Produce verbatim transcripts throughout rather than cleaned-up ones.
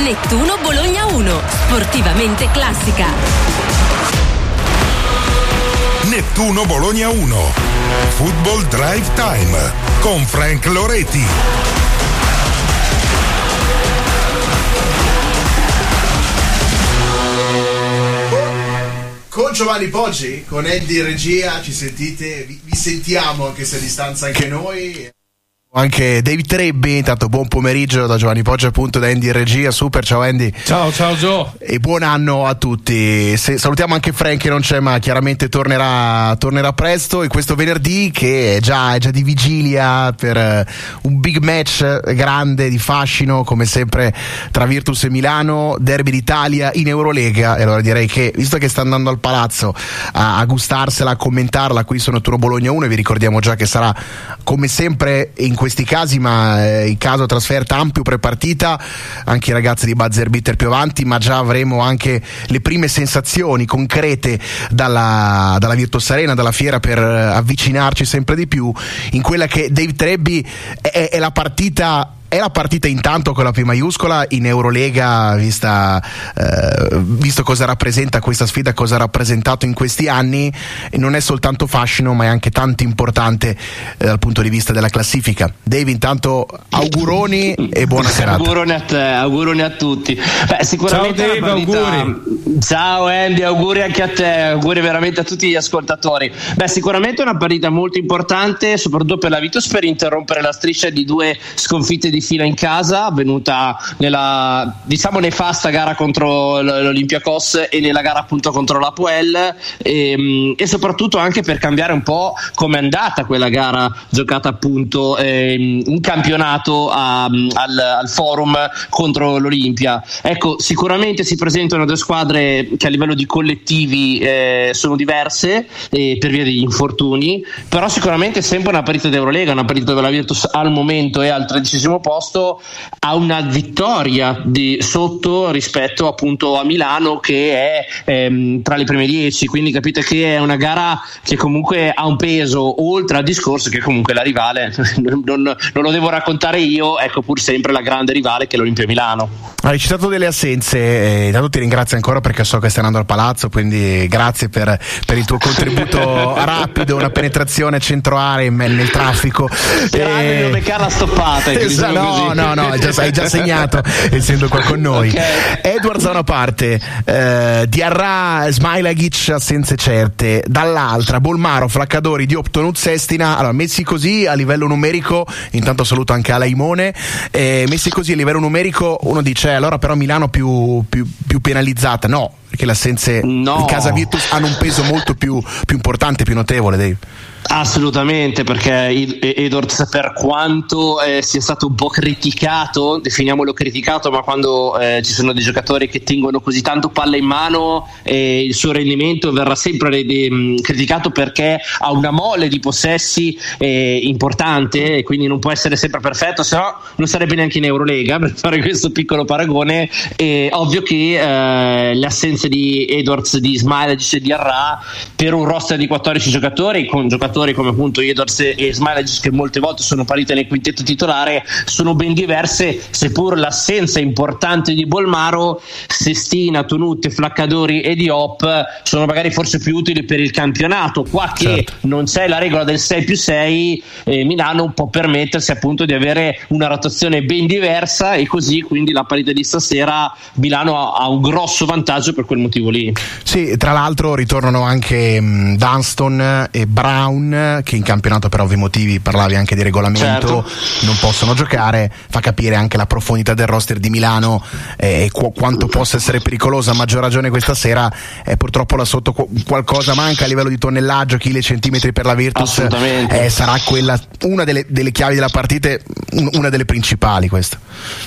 Nettuno Bologna uno, sportivamente classica. Nettuno Bologna uno, Football Drive Time con Frank Loretti. Con Giovanni Poggi, con Andy regia, ci sentite, vi, vi sentiamo anche se a distanza anche noi. Anche David Trebbi, intanto buon pomeriggio da Giovanni Poggi, appunto, da Andy in regia. Super, ciao Andy. Ciao, ciao Gio. E buon anno a tutti. Se, salutiamo anche Frank che non c'è, ma chiaramente tornerà, tornerà presto. E questo venerdì che è già, è già di vigilia per uh, un big match grande di fascino, come sempre, tra Virtus e Milano, derby d'Italia in Eurolega. E allora direi che, visto che sta andando al Palazzo a, a gustarsela, a commentarla, qui sono Nettuno Bologna uno e vi ricordiamo già che sarà come sempre in questi casi, ma eh, in caso trasferta ampio prepartita, anche i ragazzi di Buzzer Beater più avanti, ma già avremo anche le prime sensazioni concrete dalla, dalla Virtus Arena, dalla fiera, per avvicinarci sempre di più in quella che Dave Trebbi è, è la partita È la partita intanto con la P maiuscola in Eurolega, vista, eh, visto cosa rappresenta questa sfida, cosa ha rappresentato in questi anni, e non è soltanto fascino ma è anche tanto importante eh, dal punto di vista della classifica. Dave, intanto auguroni e buona serata. Auguroni a te, auguroni a tutti. Beh, sicuramente ciao Dave, partita... auguri. Ciao Andy, auguri anche a te, auguri veramente a tutti gli ascoltatori. Beh, sicuramente è una partita molto importante, soprattutto per la Virtus, per interrompere la striscia di due sconfitte di fila in casa, avvenuta nella, diciamo, nefasta gara contro l'Olympiakos e nella gara appunto contro l'Apoel, e, e soprattutto anche per cambiare un po' come è andata quella gara giocata appunto eh, in campionato a, al, al Forum contro l'Olimpia. Ecco, sicuramente si presentano due squadre che a livello di collettivi eh, sono diverse eh, per via degli infortuni, però sicuramente è sempre una partita d'Eurolega, una partita dove la Virtus al momento è al tredicesimo posto, ha una vittoria di sotto rispetto appunto a Milano che è ehm, tra le prime dieci, quindi capite che è una gara che comunque ha un peso, oltre al discorso che comunque la rivale non, non, non lo devo raccontare io, ecco, pur sempre la grande rivale che è l'Olimpia Milano. Hai citato delle assenze, eh, intanto ti ringrazio ancora perché so che stai andando al Palazzo, quindi grazie per, per il tuo contributo rapido, una penetrazione centro area nel traffico. Sperando di non beccare la stoppata, esatto, no, no, no, hai già, hai già segnato essendo qua con noi. Okay. Edwards da una parte, eh, Diarra, Smailagic assenze certe, dall'altra Bolmaro, Flaccadori, Diop, Tonut, Sestina. Allora, messi così a livello numerico, intanto saluto anche Alaimone, eh, messi così a livello numerico uno dice allora però Milano più, più, più penalizzata. No, perché le assenze no. in casa Virtus hanno un peso molto più, più importante, più notevole, Dave. Assolutamente, perché Edwards, per quanto eh, sia stato un po' criticato, definiamolo criticato, ma quando eh, ci sono dei giocatori che tengono così tanto palla in mano, eh, il suo rendimento verrà sempre eh, criticato perché ha una mole di possessi eh, importante e quindi non può essere sempre perfetto, se no non sarebbe neanche in Eurolega, per fare questo piccolo paragone. È ovvio che eh, le assenze di Edwards, di Smailagic e di Arra per un roster di quattordici giocatori, con giocatori come appunto Edwards e Smailagic che molte volte sono partite nel quintetto titolare, sono ben diverse, seppur l'assenza importante di Bolmaro, Sestina, Tonutte, Flaccadori e Diop sono magari forse più utili per il campionato. Qua che certo. non c'è la regola del sei più sei, eh, Milano può permettersi appunto di avere una rotazione ben diversa, e così quindi la partita di stasera Milano ha, ha un grosso vantaggio per quel motivo lì. Sì, tra l'altro ritornano anche um, Dunston e Brown, che in campionato per ovvi motivi, parlavi anche di regolamento, certo. non possono giocare. Fa capire anche la profondità del roster di Milano e eh, qu- quanto possa essere pericolosa, a maggior ragione questa sera. Eh, purtroppo là sotto qu- qualcosa manca a livello di tonnellaggio, chili e centimetri per la Virtus, eh, sarà quella una delle, delle chiavi della partita, un- una delle principali questa.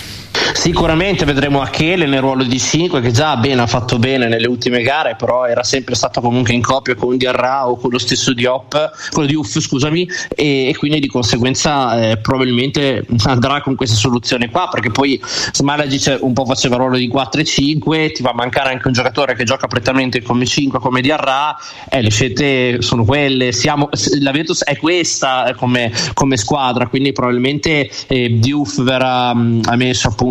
Sicuramente vedremo Achele nel ruolo di cinque, che già bene ha fatto bene nelle ultime gare, però era sempre stato comunque in coppia con Diarra o con lo stesso Diop, con Diouf, scusami, e, e quindi di conseguenza eh, probabilmente andrà con questa soluzione qua, perché poi Smailagic un po' faceva ruolo di quattro e cinque, ti va a mancare anche un giocatore che gioca prettamente come cinque come Diarra, eh, le scelte sono quelle, siamo, la Virtus è questa come, come squadra, quindi probabilmente eh, Diouf verrà mh, messo appunto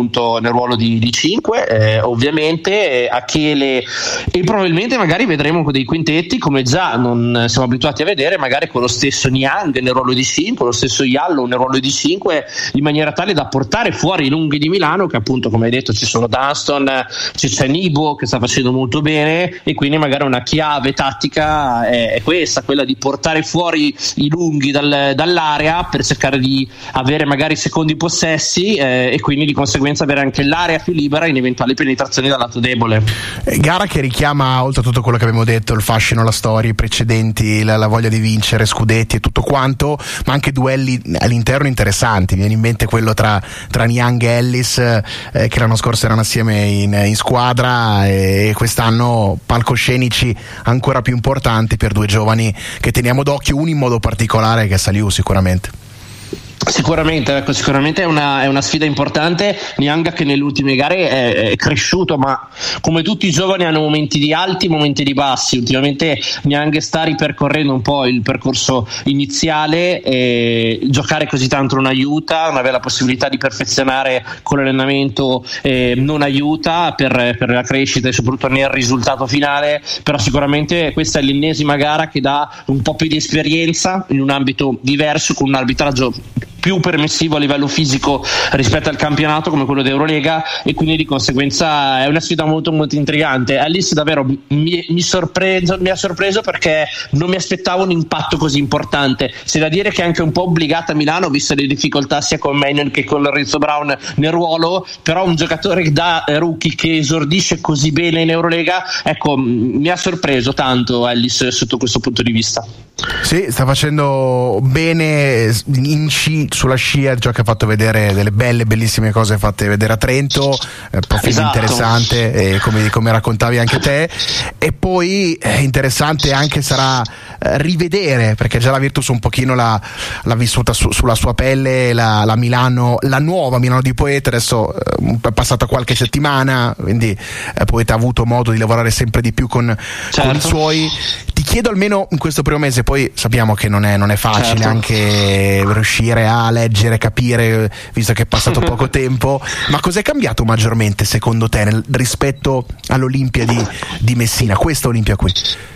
appunto nel ruolo di, di cinque, eh, ovviamente, eh, Achele, e probabilmente magari vedremo dei quintetti come già non siamo abituati a vedere, magari con lo stesso Niang nel ruolo di cinque, lo stesso Jallow nel ruolo di cinque, in maniera tale da portare fuori i lunghi di Milano, che appunto, come hai detto, ci sono Dunston, c'è Nibo che sta facendo molto bene, e quindi magari una chiave tattica è, è questa, quella di portare fuori i lunghi dal, dall'area per cercare di avere magari secondi possessi, eh, e quindi di conseguenza avere anche l'area più libera in eventuali penetrazioni dal lato debole. Gara che richiama, oltre a tutto quello che abbiamo detto, il fascino, la storia, i precedenti, la, la voglia di vincere scudetti e tutto quanto, ma anche duelli all'interno interessanti. Mi viene in mente quello tra, tra Niang e Ellis, eh, che l'anno scorso erano assieme in, in squadra, e quest'anno palcoscenici ancora più importanti per due giovani che teniamo d'occhio, uno in modo particolare che è Salihu sicuramente. Sicuramente, ecco, sicuramente è una, è una sfida importante. Niang, che nelle ultime gare è, è cresciuto, ma come tutti i giovani hanno momenti di alti, momenti di bassi. Ultimamente Niang sta ripercorrendo un po' il percorso iniziale, e giocare così tanto non aiuta, non avere la possibilità di perfezionare con l'allenamento eh, non aiuta per, per la crescita e soprattutto nel risultato finale. Però sicuramente questa è l'ennesima gara che dà un po' più di esperienza in un ambito diverso, con un arbitraggio più permissivo a livello fisico rispetto al campionato come quello d'Eurolega, e quindi di conseguenza è una sfida molto molto intrigante. Alice davvero mi, mi, sorpreso, mi ha sorpreso, perché non mi aspettavo un impatto così importante. C'è da dire che è anche un po' obbligata a Milano, visto le difficoltà sia con Manuel che con Lorenzo Brown nel ruolo, però un giocatore da rookie che esordisce così bene in Eurolega, ecco, mi ha sorpreso tanto Alice sotto questo punto di vista. Sì, sta facendo bene in sci, sulla scia, ciò che ha fatto vedere delle belle, bellissime cose fatte vedere a Trento, eh, profilo esatto. interessante, eh, come, come raccontavi anche te, e poi eh, interessante anche sarà eh, rivedere, perché già la Virtus un pochino l'ha, l'ha vissuta su, sulla sua pelle, la, la Milano, la nuova Milano di Poeta, adesso eh, è passata qualche settimana, quindi eh, Poeta ha avuto modo di lavorare sempre di più con, certo. con i suoi. Ti chiedo, almeno in questo primo mese, poi sappiamo che non è, non è facile certo. anche riuscire a leggere, capire, visto che è passato poco tempo, ma cos'è cambiato maggiormente secondo te nel, rispetto all'Olimpia di, di Messina, questa Olimpia qui?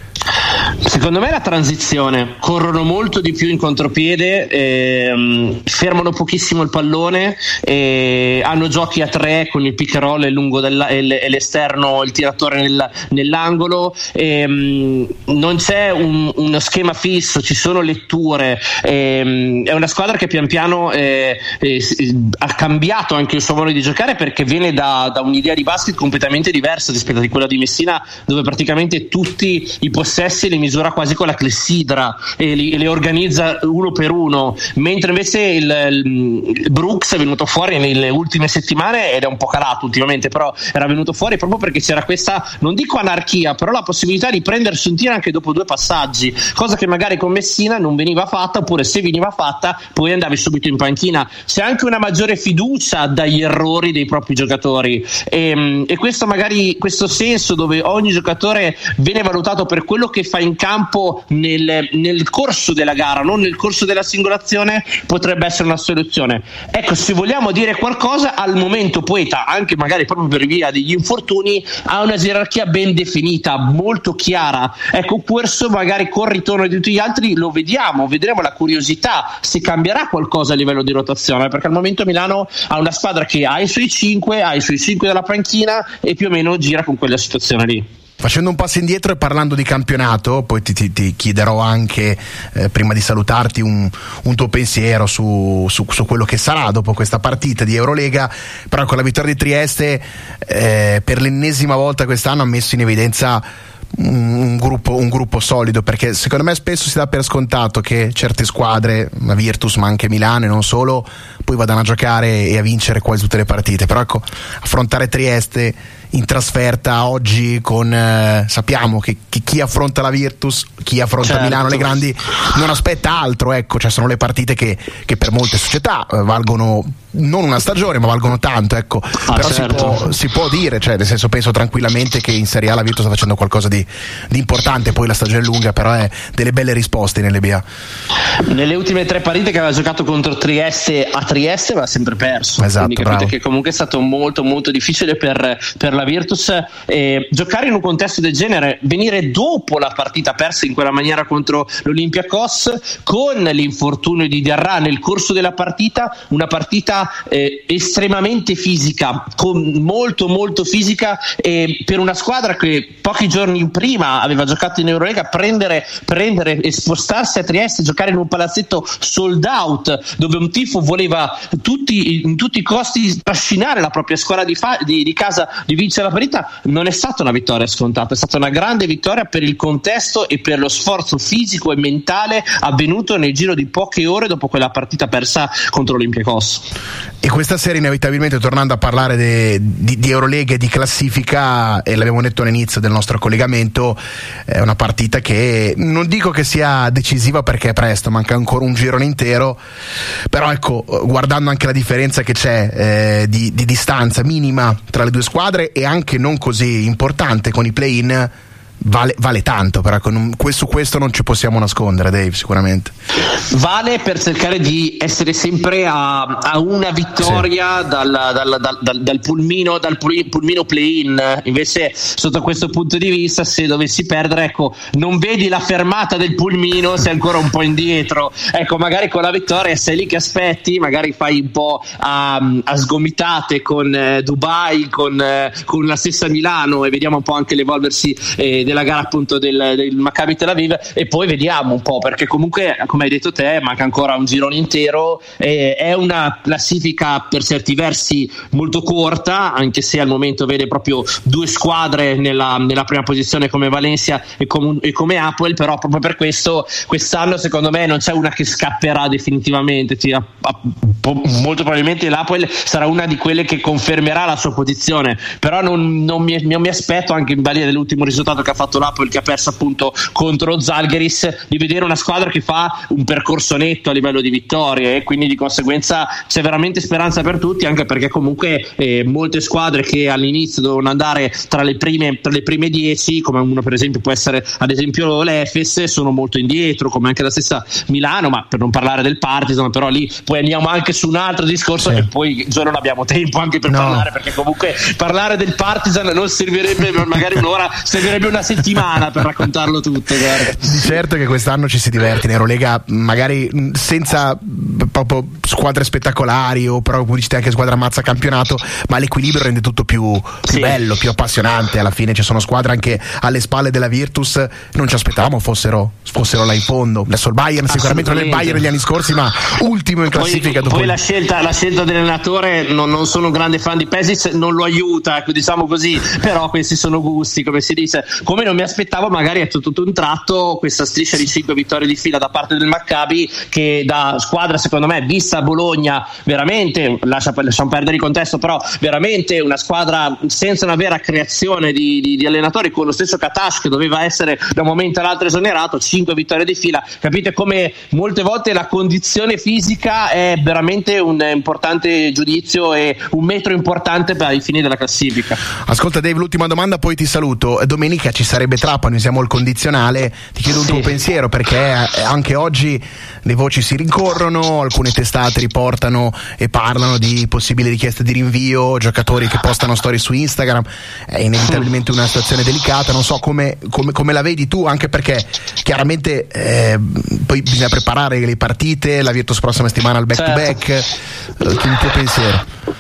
Secondo me la transizione, corrono molto di più in contropiede, ehm, fermano pochissimo il pallone, eh, hanno giochi a tre con il pick and roll e, lungo della, e l'esterno, il tiratore nel, nell'angolo, ehm, non c'è un, uno schema fisso, ci sono letture, ehm, è una squadra che pian piano eh, eh, ha cambiato anche il suo modo di giocare, perché viene da, da un'idea di basket completamente diversa rispetto a quella di Messina, dove praticamente tutti i possessi li misura quasi con la clessidra e li, e li organizza uno per uno, mentre invece il, il Brooks è venuto fuori nelle ultime settimane, ed è un po' calato ultimamente, però era venuto fuori proprio perché c'era questa, non dico anarchia, però la possibilità di prendersi un tiro anche dopo due passaggi, cosa che magari con Messina non veniva fatta, oppure se veniva fatta poi andavi subito in panchina. C'è anche una maggiore fiducia dagli errori dei propri giocatori, e, e questo magari, questo senso dove ogni giocatore viene valutato per quello che fa in campo nel, nel corso della gara, non nel corso della singolazione, potrebbe essere una soluzione. Ecco, se vogliamo dire qualcosa, al momento Poeta, anche magari proprio per via degli infortuni, ha una gerarchia ben definita, molto chiara. Ecco, questo magari col ritorno di tutti gli altri lo vediamo, vedremo la curiosità se cambierà qualcosa a livello di rotazione, perché al momento Milano ha una squadra che ha i suoi cinque, ha i suoi cinque dalla panchina e più o meno gira con quella situazione lì. Facendo un passo indietro e parlando di campionato, poi ti, ti, ti chiederò anche, eh, prima di salutarti, un, un tuo pensiero su, su, su quello che sarà dopo questa partita di Eurolega, però con la vittoria di Trieste, eh, per l'ennesima volta quest'anno ha messo in evidenza un, un, gruppo, un gruppo solido, perché secondo me spesso si dà per scontato che certe squadre, la Virtus ma anche Milano e non solo, poi vadano a giocare e a vincere quasi tutte le partite, però ecco, affrontare Trieste in trasferta oggi con eh, sappiamo che, che chi affronta la Virtus, chi affronta certo. Milano, le grandi, non aspetta altro, ecco, cioè sono le partite che, che per molte società eh, valgono non una stagione, ma valgono tanto, ecco. Ah, però certo. si, può, si può dire, cioè nel senso, penso tranquillamente che in Serie A la Virtus sta facendo qualcosa di, di importante, poi la stagione è lunga, però è delle belle risposte in L B A. Nelle ultime tre partite che aveva giocato contro Trieste a Trieste aveva sempre perso, esatto, quindi capite bravo. che comunque è stato molto molto difficile per, per la Virtus eh, giocare in un contesto del genere, venire dopo la partita persa in quella maniera contro l'Olympiakos, con l'infortunio di Diarra nel corso della partita, una partita eh, estremamente fisica, con molto molto fisica, eh, per una squadra che pochi giorni prima aveva giocato in Eurolega, prendere, prendere e spostarsi a Trieste, giocare in un palazzetto sold out dove un tifo voleva tutti, in tutti i costi trascinare la propria squadra di, fa- di, di casa di vincere la partita, non è stata una vittoria scontata, è stata una grande vittoria per il contesto e per lo sforzo fisico e mentale avvenuto nel giro di poche ore dopo quella partita persa contro l'Olympiakos. E questa sera inevitabilmente, tornando a parlare de, di, di Eurolega e di classifica, e l'abbiamo detto all'inizio del nostro collegamento, è una partita che non dico che sia decisiva perché è presto, manca ancora un girone intero, però ecco, guardando anche la differenza che c'è eh, di, di distanza minima tra le due squadre e anche non così importante con i play-in, Vale, vale tanto, però su questo non ci possiamo nascondere, Dave, sicuramente. Vale per cercare di essere sempre a, a una vittoria sì. dal, dal, dal, dal, dal pulmino dal pulmino play-in. Invece sotto questo punto di vista, se dovessi perdere, ecco, non vedi la fermata del pulmino, sei ancora un po' indietro, ecco, magari con la vittoria sei lì che aspetti, magari fai un po' a, a sgomitate con eh, Dubai, con, eh, con la stessa Milano, e vediamo un po' anche l'evolversi eh, della gara appunto del, del Maccabi Tel Aviv, e poi vediamo un po', perché comunque, come hai detto te, manca ancora un girone intero, eh, è una classifica per certi versi molto corta, anche se al momento vede proprio due squadre nella, nella prima posizione come Valencia e come, e come Hapoel, però proprio per questo quest'anno secondo me non c'è una che scapperà definitivamente, ti, a, a, molto probabilmente l'Hapoel sarà una di quelle che confermerà la sua posizione, però non, non, mi, non mi aspetto, anche in balia dell'ultimo risultato che ha fatto l'Hapoel, che ha perso appunto contro Zalgiris, di vedere una squadra che fa un percorso netto a livello di vittorie, e quindi di conseguenza c'è veramente speranza per tutti, anche perché comunque eh, molte squadre che all'inizio dovevano andare tra le prime tra le prime dieci, come uno per esempio può essere ad esempio l'Efes, sono molto indietro, come anche la stessa Milano, ma per non parlare del Partizan, però lì poi andiamo anche su un altro discorso sì. E poi già non abbiamo tempo anche per no. parlare, perché comunque parlare del Partizan non servirebbe magari un'ora, servirebbe una settimana per raccontarlo tutto, guarda. Di certo che quest'anno ci si diverte in Eurolega, magari senza proprio squadre spettacolari o però pubblicità anche squadra ammazza campionato, ma l'equilibrio rende tutto più, più sì. bello, più appassionante. Alla fine ci sono squadre anche alle spalle della Virtus, non ci aspettavamo fossero, fossero là in fondo. Adesso il Bayern sicuramente non è il Bayern degli anni scorsi, ma ultimo in classifica. Poi, dopo poi la scelta, la scelta dell'allenatore, non, non sono un grande fan di Pesic, non lo aiuta, ecco, diciamo così, però questi sono gusti, come si dice. Come non mi aspettavo magari a tutto un tratto questa striscia di cinque vittorie di fila da parte del Maccabi, che da squadra secondo me vista a Bologna veramente, lascia, lasciamo perdere il contesto, però veramente una squadra senza una vera creazione di, di, di allenatori, con lo stesso Katash che doveva essere da un momento all'altro esonerato, cinque vittorie di fila. Capite come molte volte la condizione fisica è veramente un importante giudizio e un metro importante per i fini della classifica. Ascolta Dave, l'ultima domanda poi ti saluto. Domenica ci sarebbe Trapani, siamo al condizionale, ti chiedo un sì. tuo pensiero, perché anche oggi le voci si rincorrono, alcune testate riportano e parlano di possibili richieste di rinvio, giocatori che postano storie su Instagram, è inevitabilmente una situazione delicata. Non so come, come, come la vedi tu, anche perché chiaramente eh, poi bisogna preparare le partite, la Virtus prossima settimana al back certo. to back, eh, il tuo pensiero?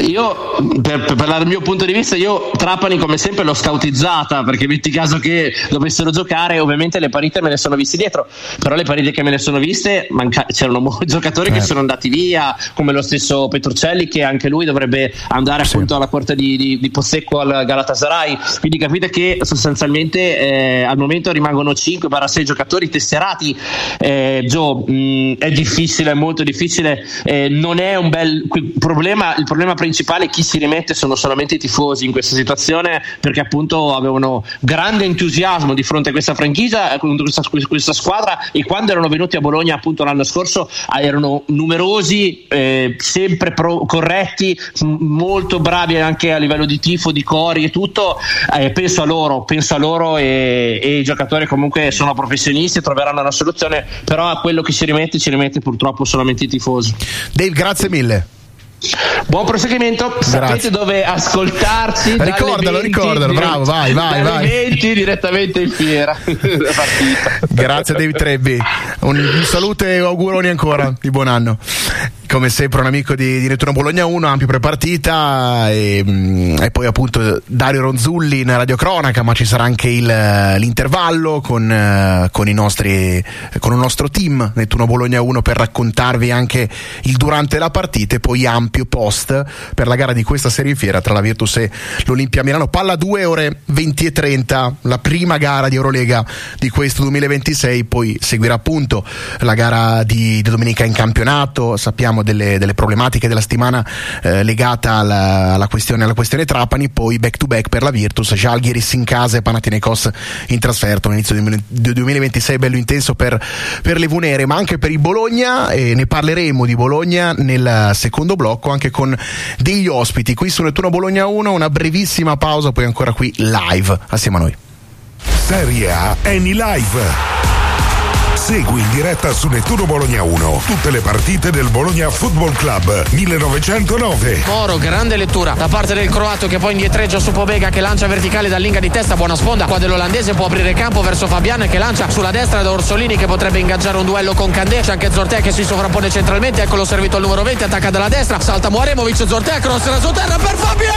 Io per, per dal mio punto di vista, io Trapani come sempre l'ho scautizzata, perché metti caso che dovessero giocare, ovviamente le partite me le sono viste dietro, però le partite che me le sono viste manca- c'erano molti giocatori eh. che sono andati via, come lo stesso Petruccelli, che anche lui dovrebbe andare sì. appunto alla corte di, di, di Possecco al Galatasaray, quindi capite che sostanzialmente eh, al momento rimangono cinque sei giocatori tesserati. eh, Gio, mh, è difficile, è molto difficile, eh, non è un bel problema. Il problema principale, chi si rimette sono solamente i tifosi in questa situazione, perché appunto avevano grande entusiasmo di fronte a questa franchigia, questa, questa squadra, e quando erano venuti a Bologna appunto l'anno scorso erano numerosi, eh, sempre pro, corretti, m- molto bravi anche a livello di tifo, di cori e tutto. Eh, penso a loro, penso a loro e, e i giocatori comunque sono professionisti e troveranno una soluzione, però a quello che si rimette ci rimette purtroppo solamente i tifosi. Dave, grazie mille. Buon proseguimento. Grazie. Sapete dove ascoltarci? Ricordalo, ricordalo, bravo, vai, vai, vai. venti direttamente in fiera. Grazie David Trebbi, un, un saluto e auguroni ancora di buon anno. Come sempre un amico di, di Nettuno Bologna uno, ampio prepartita, e, e poi appunto Dario Ronzulli in radiocronaca, ma ci sarà anche il, l'intervallo con, con i nostri, con il nostro team Nettuno Bologna uno per raccontarvi anche il durante la partita, e poi ampio post per la gara di questa serie in fiera tra la Virtus e l'Olimpia Milano. Palla due, ore venti e trenta, la prima gara di Eurolega di questo duemilaventisei, poi seguirà appunto la gara di, di domenica in campionato. Sappiamo Delle, delle problematiche della settimana eh, legata alla, alla, questione, alla questione Trapani, poi back to back per la Virtus, Žalgiris in casa e Panathinaikos in trasferta. Un inizio del duemilaventisei bello intenso per, per le Vunere, ma anche per il Bologna, e ne parleremo di Bologna nel secondo blocco anche con degli ospiti qui su Nettuno Bologna uno. Una brevissima pausa, poi ancora qui live assieme a noi. Serie A Eni Live. Segui in diretta su Nettuno Bologna uno tutte le partite del Bologna Football Club millenovecentonove. Moro, grande lettura da parte del croato che poi indietreggia su Pobega, che lancia verticale dall'inga di testa, buona sponda qua dell'olandese, può aprire campo verso Fabian che lancia sulla destra da Orsolini, che potrebbe ingaggiare un duello con Candé. C'è anche Zortea che si sovrappone centralmente, eccolo servito al numero venti, attacca dalla destra, salta Muaremovic, Zortea, cross la terra per Fabian!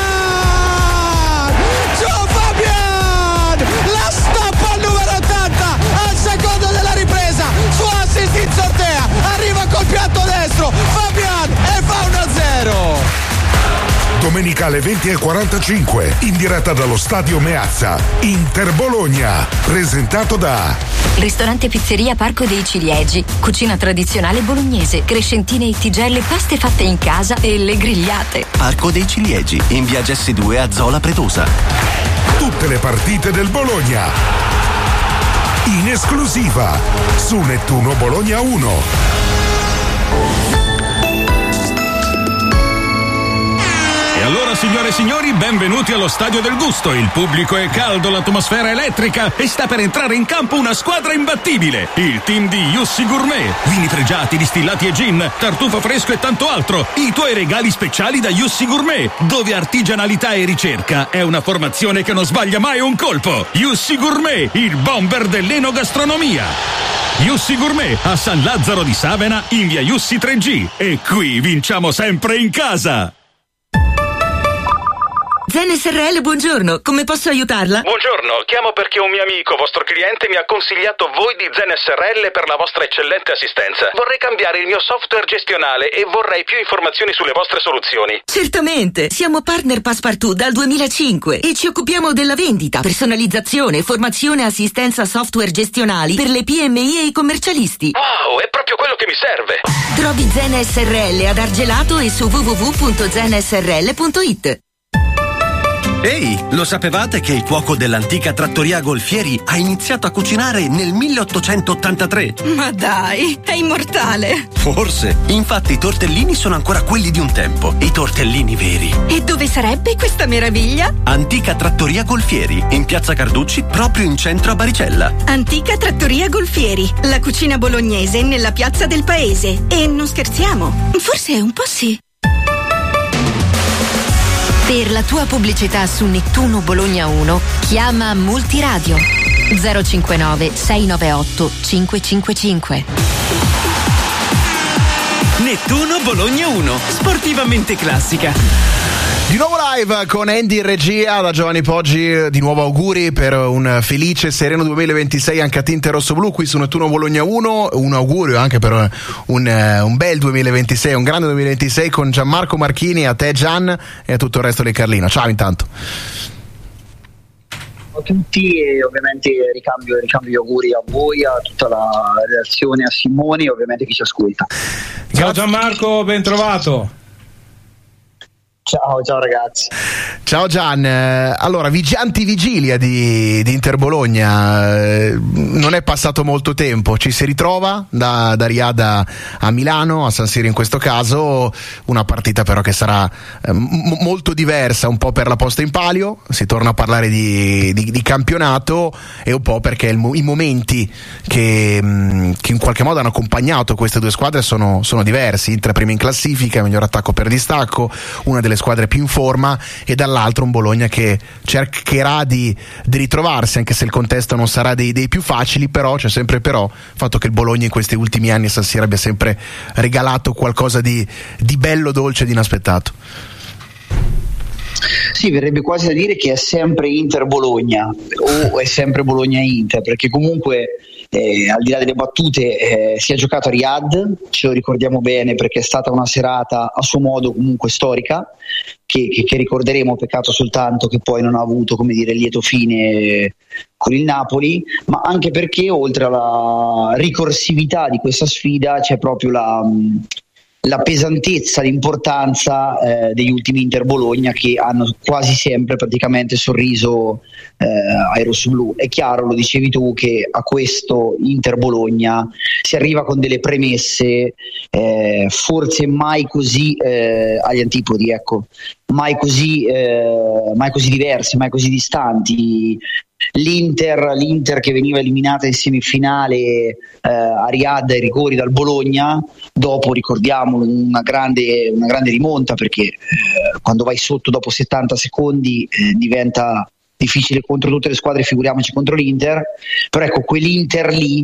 Ciao Fabian! La stappa al numero ottanta al secondo della ripresa, su assist in Zortea, arriva col piatto destro Fabian e fa uno a zero. Domenica alle venti e quarantacinque in diretta dallo stadio Meazza, Inter Bologna, presentato da Ristorante Pizzeria Parco dei Ciliegi, cucina tradizionale bolognese, crescentine e tigelle, paste fatte in casa e le grigliate. Parco dei Ciliegi, in via Gessi due a Zola Pretosa. Tutte le partite del Bologna in esclusiva su Nettuno Bologna uno. E allora, signore e signori, benvenuti allo Stadio del Gusto. Il pubblico è caldo, l'atmosfera è elettrica e sta per entrare in campo una squadra imbattibile. Il team di Jussi Gourmet. Vini pregiati, distillati e gin, tartufo fresco e tanto altro. I tuoi regali speciali da Jussi Gourmet, dove artigianalità e ricerca è una formazione che non sbaglia mai un colpo. Jussi Gourmet, il bomber dell'enogastronomia. Jussi Gourmet a San Lazzaro di Savena in via Jussi tre G. E qui vinciamo sempre in casa. Zen S R L, buongiorno, come posso aiutarla? Buongiorno, chiamo perché un mio amico, vostro cliente, mi ha consigliato voi di Zen S R L per la vostra eccellente assistenza. Vorrei cambiare il mio software gestionale e vorrei più informazioni sulle vostre soluzioni. Certamente, siamo partner Passepartout dal duemilacinque e ci occupiamo della vendita, personalizzazione, formazione e assistenza software gestionali per le P M I e i commercialisti. Wow, è proprio quello che mi serve. Trovi Zen S R L ad Argelato e su w w w punto zen s r l punto i t. Ehi, lo sapevate che il cuoco dell'antica trattoria Golfieri ha iniziato a cucinare nel milleottocentottantatré? Ma dai, è immortale! Forse. Infatti i tortellini sono ancora quelli di un tempo, i tortellini veri. E dove sarebbe questa meraviglia? Antica trattoria Golfieri, in piazza Carducci, proprio in centro a Baricella. Antica trattoria Golfieri, la cucina bolognese nella piazza del paese. E non scherziamo, forse un po' sì. Per la tua pubblicità su Nettuno Bologna uno, chiama Multiradio zero cinquantanove sei nove otto cinque cinque cinque. Nettuno Bologna uno, sportivamente classica. Di nuovo live con Andy in regia da Giovanni Poggi. Di nuovo auguri per un felice sereno duemilaventisei anche a tinte rossoblu qui su Nettuno Bologna uno. Un augurio anche per un, un bel duemilaventisei, un grande duemilaventisei con Gianmarco Marchini, a te Gian e a tutto il resto di Carlino. Ciao intanto. A tutti e ovviamente ricambio, ricambio gli auguri a voi, a tutta la redazione, a Simone e ovviamente chi ci ascolta. Ciao Gianmarco, ben trovato. Ciao, ciao ragazzi. Ciao Gian, allora vigianti vigilia di, di Inter Bologna, non è passato molto tempo, ci si ritrova da, da Riyadh a, a Milano, a San Siro in questo caso, una partita però che sarà eh, m- molto diversa, un po' per la posta in palio, si torna a parlare di, di, di campionato e un po' perché il, i momenti che, mh, che in qualche modo hanno accompagnato queste due squadre sono, sono diversi. Inter prima in classifica, miglior attacco per distacco, una delle squadre più in forma, e dall'altro un Bologna che cercherà di, di ritrovarsi, anche se il contesto non sarà dei, dei più facili, però c'è sempre però il fatto che il Bologna in questi ultimi anni a San Siro abbia sempre regalato qualcosa di, di bello, dolce, di inaspettato. Sì, verrebbe quasi da dire che è sempre Inter-Bologna o è sempre Bologna-Inter, perché comunque Eh, al di là delle battute eh, si è giocato a Riyadh, ce lo ricordiamo bene perché è stata una serata a suo modo comunque storica che, che, che ricorderemo, peccato soltanto che poi non ha avuto, come dire, lieto fine con il Napoli, ma anche perché oltre alla ricorsività di questa sfida c'è proprio la, la pesantezza, l'importanza eh, degli ultimi Inter Bologna, che hanno quasi sempre praticamente sorriso eh, ai rossoblù. È chiaro, lo dicevi tu, che a questo Inter Bologna si arriva con delle premesse eh, forse mai così eh, agli antipodi, ecco, mai così, eh, mai così diverse, mai così distanti. L'Inter, l'Inter che veniva eliminata in semifinale eh, a Riyadh ai rigori dal Bologna, dopo, ricordiamolo, una grande, una grande rimonta, perché eh, quando vai sotto dopo settanta secondi eh, diventa difficile contro tutte le squadre, figuriamoci contro l'Inter. Però ecco, quell'Inter lì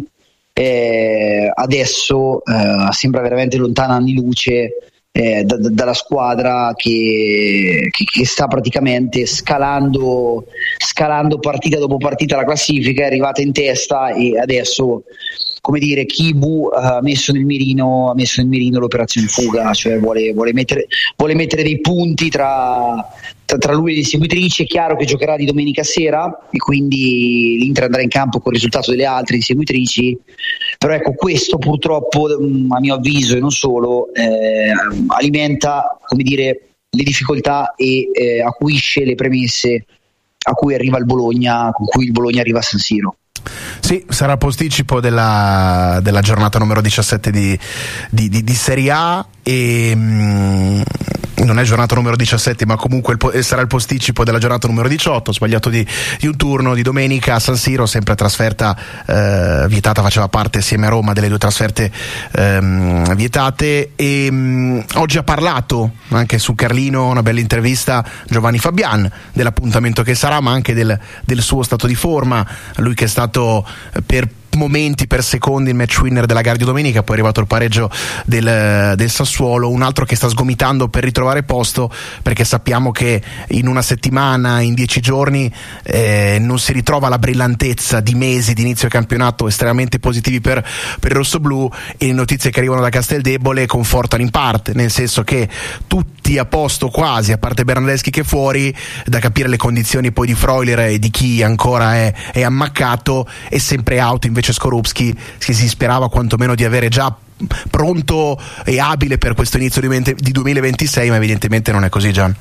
eh, adesso eh, sembra veramente lontana anni luce Eh, da, da, dalla squadra che, che, che sta praticamente scalando, scalando partita dopo partita la classifica, è arrivata in testa e adesso, come dire, Kibu ha messo nel mirino, ha messo nel mirino l'operazione fuga, cioè vuole, vuole, mettere, vuole mettere dei punti tra, tra, tra lui e le seguitrici. È chiaro che giocherà di domenica sera e quindi l'Inter andrà in campo con il risultato delle altre seguitrici, però ecco, questo purtroppo a mio avviso e non solo eh, alimenta, come dire, le difficoltà e eh, acuisce le premesse a cui arriva il Bologna, con cui il Bologna arriva a San Siro. Sì, sarà posticipo della, della giornata numero diciassette di, di, di, di Serie A e mh, non è giornata numero diciassette, ma comunque il, sarà il posticipo della giornata numero diciotto, sbagliato di, di un turno, di domenica a San Siro, sempre trasferta eh, vietata, faceva parte assieme a Roma delle due trasferte ehm, vietate. E mh, oggi ha parlato anche su Carlino, una bella intervista, Giovanni Fabian, dell'appuntamento che sarà, ma anche del, del suo stato di forma, lui che è stato per momenti, per secondi, il match winner della gara di domenica, poi è arrivato il pareggio del, del Sassuolo, un altro che sta sgomitando per ritrovare posto, perché sappiamo che in una settimana, in dieci giorni eh, non si ritrova la brillantezza di mesi di inizio campionato estremamente positivi per, per il rossoblù, e le notizie che arrivano da Casteldebole confortano in parte, nel senso che tutti a posto quasi, a parte Bernardeschi che è fuori, da capire le condizioni poi di Freuler e di chi ancora è, è ammaccato, e sempre out invece Skorupski, che si sperava quantomeno di avere già pronto e abile per questo inizio di duemilaventisei, ma evidentemente non è così, Gian.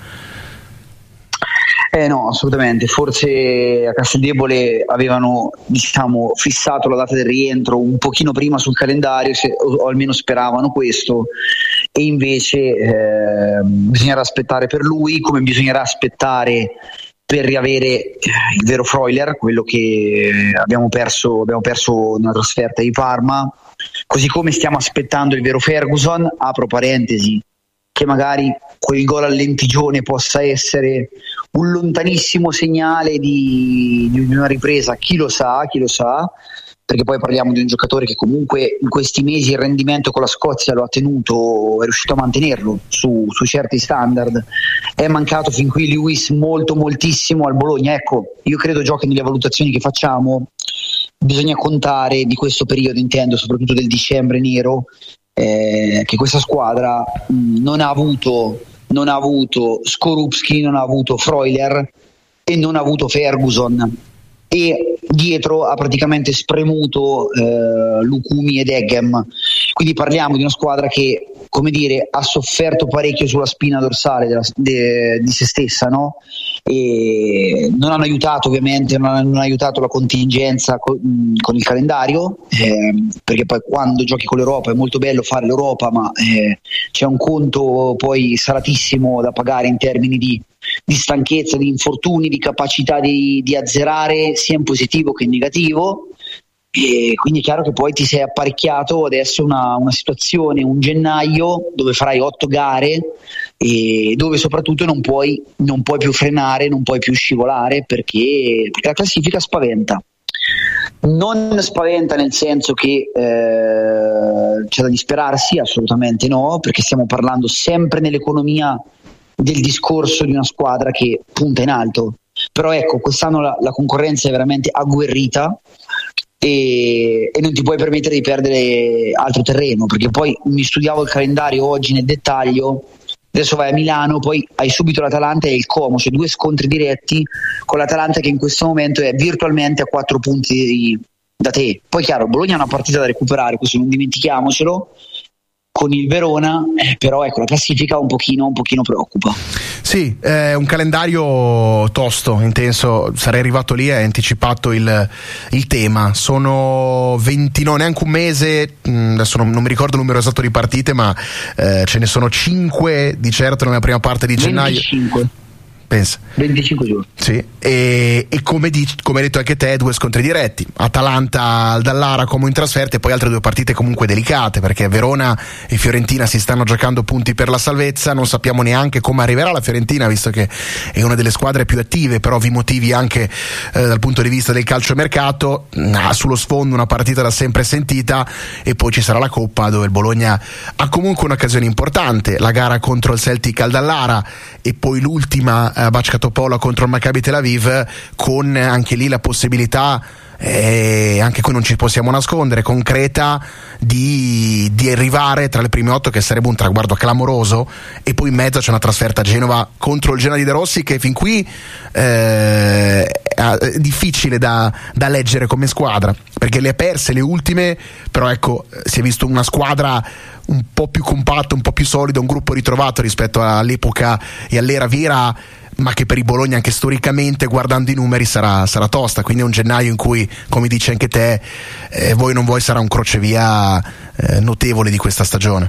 Eh no, assolutamente. Forse a Casteldebole avevano, diciamo, fissato la data del rientro un pochino prima sul calendario, se, o, o almeno speravano questo, e invece eh, bisognerà aspettare per lui, come bisognerà aspettare per riavere il vero Freuler, quello che abbiamo perso, abbiamo perso nella trasferta di Parma, così come stiamo aspettando il vero Ferguson. Apro parentesi, che magari quel gol al lentigione possa essere un lontanissimo segnale di, di una ripresa, chi lo sa, chi lo sa, perché poi parliamo di un giocatore che comunque in questi mesi il rendimento con la Scozia lo ha tenuto, è riuscito a mantenerlo su, su certi standard. È mancato fin qui Lewis molto moltissimo al Bologna. Ecco, io credo, giochi nelle valutazioni che facciamo bisogna contare di questo periodo, intendo soprattutto del dicembre nero, eh, che questa squadra mh, non ha avuto non ha avuto Skorupski, non ha avuto Freuler e non ha avuto Ferguson, e dietro ha praticamente spremuto eh, Lukumi ed Eggem. quindi parliamo di una squadra che, come dire, ha sofferto parecchio sulla spina dorsale della, de, di se stessa, no? E non hanno aiutato ovviamente, non hanno, non ha aiutato la contingenza con, con il calendario, eh, perché poi quando giochi con l'Europa è molto bello fare l'Europa, ma eh, c'è un conto poi salatissimo da pagare in termini di, di stanchezza, di infortuni, di capacità di, di azzerare sia in positivo che in negativo. E quindi è chiaro che poi ti sei apparecchiato adesso una, una situazione, un gennaio dove farai otto gare e dove soprattutto non puoi, non puoi più frenare, non puoi più scivolare, perché, perché la classifica spaventa. Non spaventa nel senso che eh, c'è da disperarsi, assolutamente no, perché stiamo parlando sempre nell'economia del discorso di una squadra che punta in alto. Però ecco, quest'anno la, la concorrenza è veramente agguerrita e, e non ti puoi permettere di perdere altro terreno, perché poi mi studiavo il calendario oggi nel dettaglio. Adesso vai a Milano, poi hai subito l'Atalanta e il Como, cioè due scontri diretti con l'Atalanta che in questo momento è virtualmente a quattro punti di, da te. Poi chiaro, Bologna ha una partita da recuperare, questo non dimentichiamocelo, con il Verona, eh, però ecco, la classifica un pochino, un pochino preoccupa. Sì, è un calendario tosto, intenso. Sarei arrivato lì e hai anticipato il, il tema. Sono venti, no, neanche un mese, adesso non, non mi ricordo il numero esatto di partite, ma eh, ce ne sono cinque di certo nella prima parte di gennaio. venticinque Pensa. venticinque giorni. Sì, e, e come, dici, come hai detto anche te, due scontri diretti, Atalanta al Dallara come in trasferta, e poi altre due partite comunque delicate, perché Verona e Fiorentina si stanno giocando punti per la salvezza. Non sappiamo neanche come arriverà la Fiorentina, visto che è una delle squadre più attive per ovvi motivi anche eh, dal punto di vista del calciomercato. Ha sullo sfondo una partita da sempre sentita, e poi ci sarà la Coppa, dove il Bologna ha comunque un'occasione importante, la gara contro il Celtic al Dallara, e poi l'ultima a Bachka Topola contro il Maccabi Tel Aviv, con anche lì la possibilità, e anche qui non ci possiamo nascondere, concreta di, di arrivare tra le prime otto, che sarebbe un traguardo clamoroso. E poi in mezzo c'è una trasferta a Genova contro il Genoa di De Rossi, che fin qui eh, è difficile da, da leggere come squadra, perché le ha perse le ultime, però ecco, si è visto una squadra un po' più compatta, un po' più solida, un gruppo ritrovato rispetto all'epoca e all'era vera, ma che per il Bologna anche storicamente, guardando i numeri, sarà, sarà tosta. Quindi è un gennaio in cui, come dici anche te, eh, vuoi non vuoi, sarà un crocevia eh, notevole di questa stagione.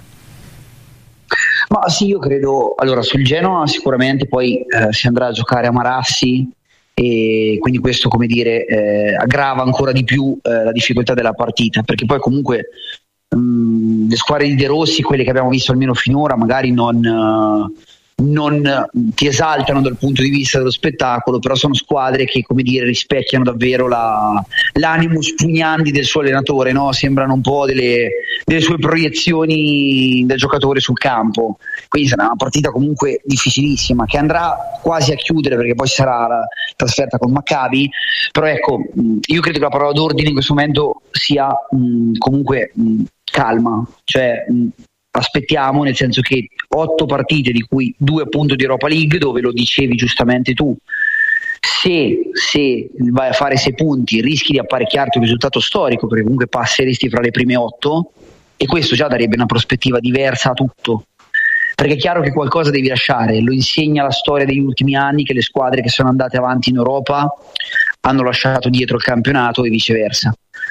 Ma sì, io credo, allora sul Genoa sicuramente poi eh, si andrà a giocare a Marassi, e quindi questo, come dire, eh, aggrava ancora di più eh, la difficoltà della partita, perché poi comunque mh, le squadre di De Rossi, quelle che abbiamo visto almeno finora, magari non... Uh, non ti esaltano dal punto di vista dello spettacolo, però sono squadre che, come dire, rispecchiano davvero la, l'animus pugnandi del suo allenatore, no? Sembrano un po' delle, delle sue proiezioni del giocatore sul campo. Quindi sarà una partita comunque difficilissima, che andrà quasi a chiudere, perché poi sarà la trasferta con Maccabi. Però ecco, io credo che la parola d'ordine in questo momento sia mh, comunque mh, calma, cioè mh, aspettiamo, nel senso che otto partite, di cui due appunto di Europa League, dove lo dicevi giustamente tu, se, se vai a fare sei punti rischi di apparecchiarti un risultato storico, perché comunque passeresti fra le prime otto, e questo già darebbe una prospettiva diversa a tutto, perché è chiaro che qualcosa devi lasciare. Lo insegna la storia degli ultimi anni, che le squadre che sono andate avanti in Europa hanno lasciato dietro il campionato e viceversa.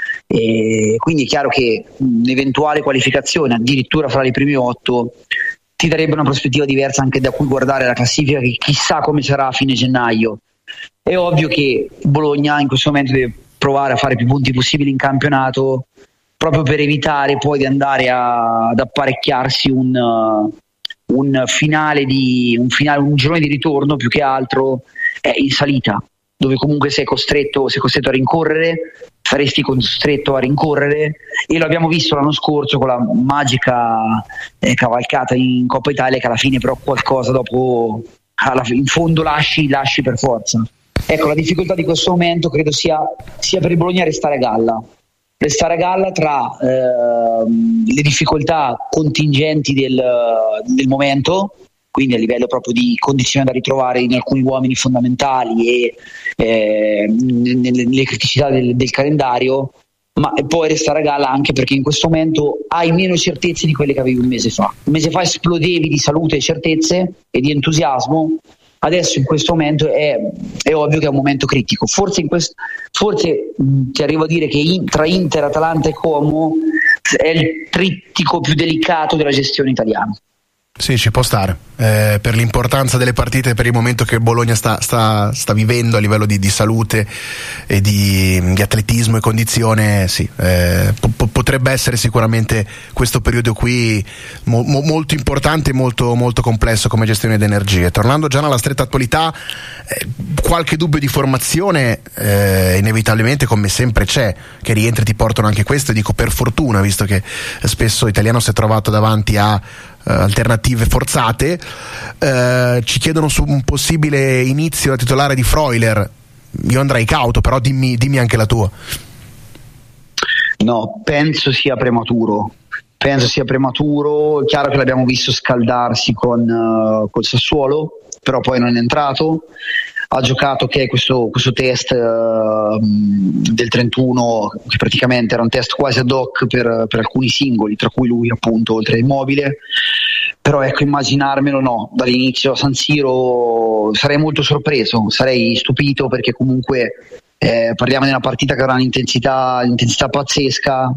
E quindi è chiaro che un'eventuale qualificazione addirittura fra le prime otto ti darebbe una prospettiva diversa anche da cui guardare la classifica, che chissà come sarà a fine gennaio. È ovvio che Bologna in questo momento deve provare a fare più punti possibili in campionato, proprio per evitare poi di andare a, ad apparecchiarsi un, uh, un finale di un finale un girone di ritorno più che altro è in salita, dove comunque sei costretto, sei costretto a rincorrere, saresti costretto a rincorrere, e lo abbiamo visto l'anno scorso con la magica eh, cavalcata in Coppa Italia, che alla fine però qualcosa dopo alla, in fondo lasci, lasci per forza. Ecco, la difficoltà di questo momento credo sia, sia per il Bologna restare a galla, restare a galla tra eh, le difficoltà contingenti del, del momento, quindi a livello proprio di condizioni da ritrovare in alcuni uomini fondamentali e eh, nelle, nelle criticità del, del calendario, ma puoi restare a galla anche perché in questo momento hai meno certezze di quelle che avevi un mese fa. Un mese fa esplodevi di salute e certezze e di entusiasmo, adesso in questo momento è, è ovvio che è un momento critico. Forse, in quest- forse mh, ti arrivo a dire che in- tra Inter, Atalanta e Como è il trittico più delicato della gestione italiana. Sì, ci può stare, eh, per l'importanza delle partite, per il momento che il Bologna sta, sta, sta vivendo a livello di, di salute e di, di atletismo e condizione, sì, eh, po- potrebbe essere sicuramente questo periodo qui mo- mo- molto importante e molto, molto complesso come gestione di energie. Tornando già alla stretta attualità, eh, qualche dubbio di formazione eh, inevitabilmente come sempre c'è, che rientri ti portano anche questo, e dico per fortuna, visto che spesso Italiano si è trovato davanti a Uh, alternative forzate. Uh, ci chiedono su un possibile inizio da titolare di Freuler. Io andrei cauto, però dimmi, dimmi anche la tua. No, penso sia prematuro. Penso sia prematuro. È chiaro che l'abbiamo visto scaldarsi con uh, col Sassuolo, però poi non è entrato. Ha giocato che questo, questo test uh, del trentuno, che praticamente era un test quasi ad hoc per, per alcuni singoli, tra cui lui appunto oltre Immobile. Però ecco, immaginarmelo no, dall'inizio a San Siro sarei molto sorpreso, sarei stupito, perché comunque eh, parliamo di una partita che avrà un'intensità, un'intensità pazzesca.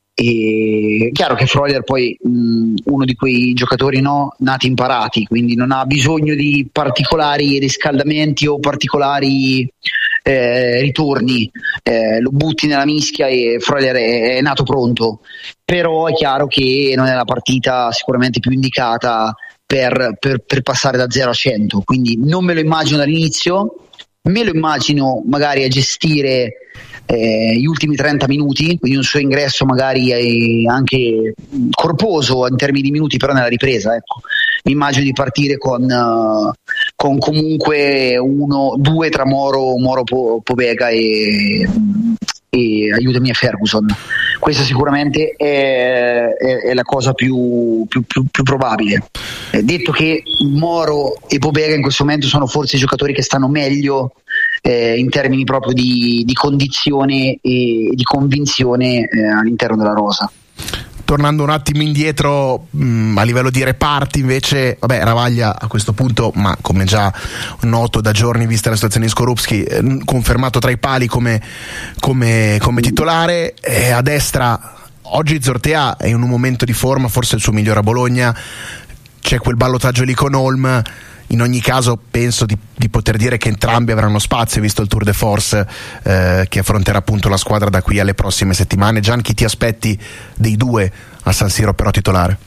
E è chiaro che Freuler poi mh, uno di quei giocatori no, nati imparati, quindi non ha bisogno di particolari riscaldamenti o particolari eh, ritorni, eh, lo butti nella mischia e Freuler è, è nato pronto. Però è chiaro che non è la partita sicuramente più indicata per, per, per passare da zero a cento, quindi non me lo immagino dall'inizio, me lo immagino magari a gestire Eh, gli ultimi trenta minuti, quindi un suo ingresso magari è anche corposo in termini di minuti, però nella ripresa, ecco, mi immagino di partire con, uh, con comunque uno, due tra Moro, Moro Pobega e, e aiutami a Ferguson. Questa sicuramente è, è, è la cosa più, più, più, più probabile. Eh, detto che Moro e Pobega in questo momento sono forse i giocatori che stanno meglio eh, in termini proprio di, di condizione e di convinzione eh, all'interno della rosa. Tornando un attimo indietro mh, a livello di reparti invece, vabbè, Ravaglia a questo punto, ma come già noto da giorni vista la situazione di Skorupski, eh, confermato tra i pali come, come, come titolare, e a destra oggi Zortea è in un momento di forma, forse il suo migliore a Bologna, c'è quel ballottaggio lì con Holm. In ogni caso penso di, di poter dire che entrambi avranno spazio, visto il Tour de Force eh, che affronterà appunto la squadra da qui alle prossime settimane. Gian, chi ti aspetti dei due a San Siro però titolare?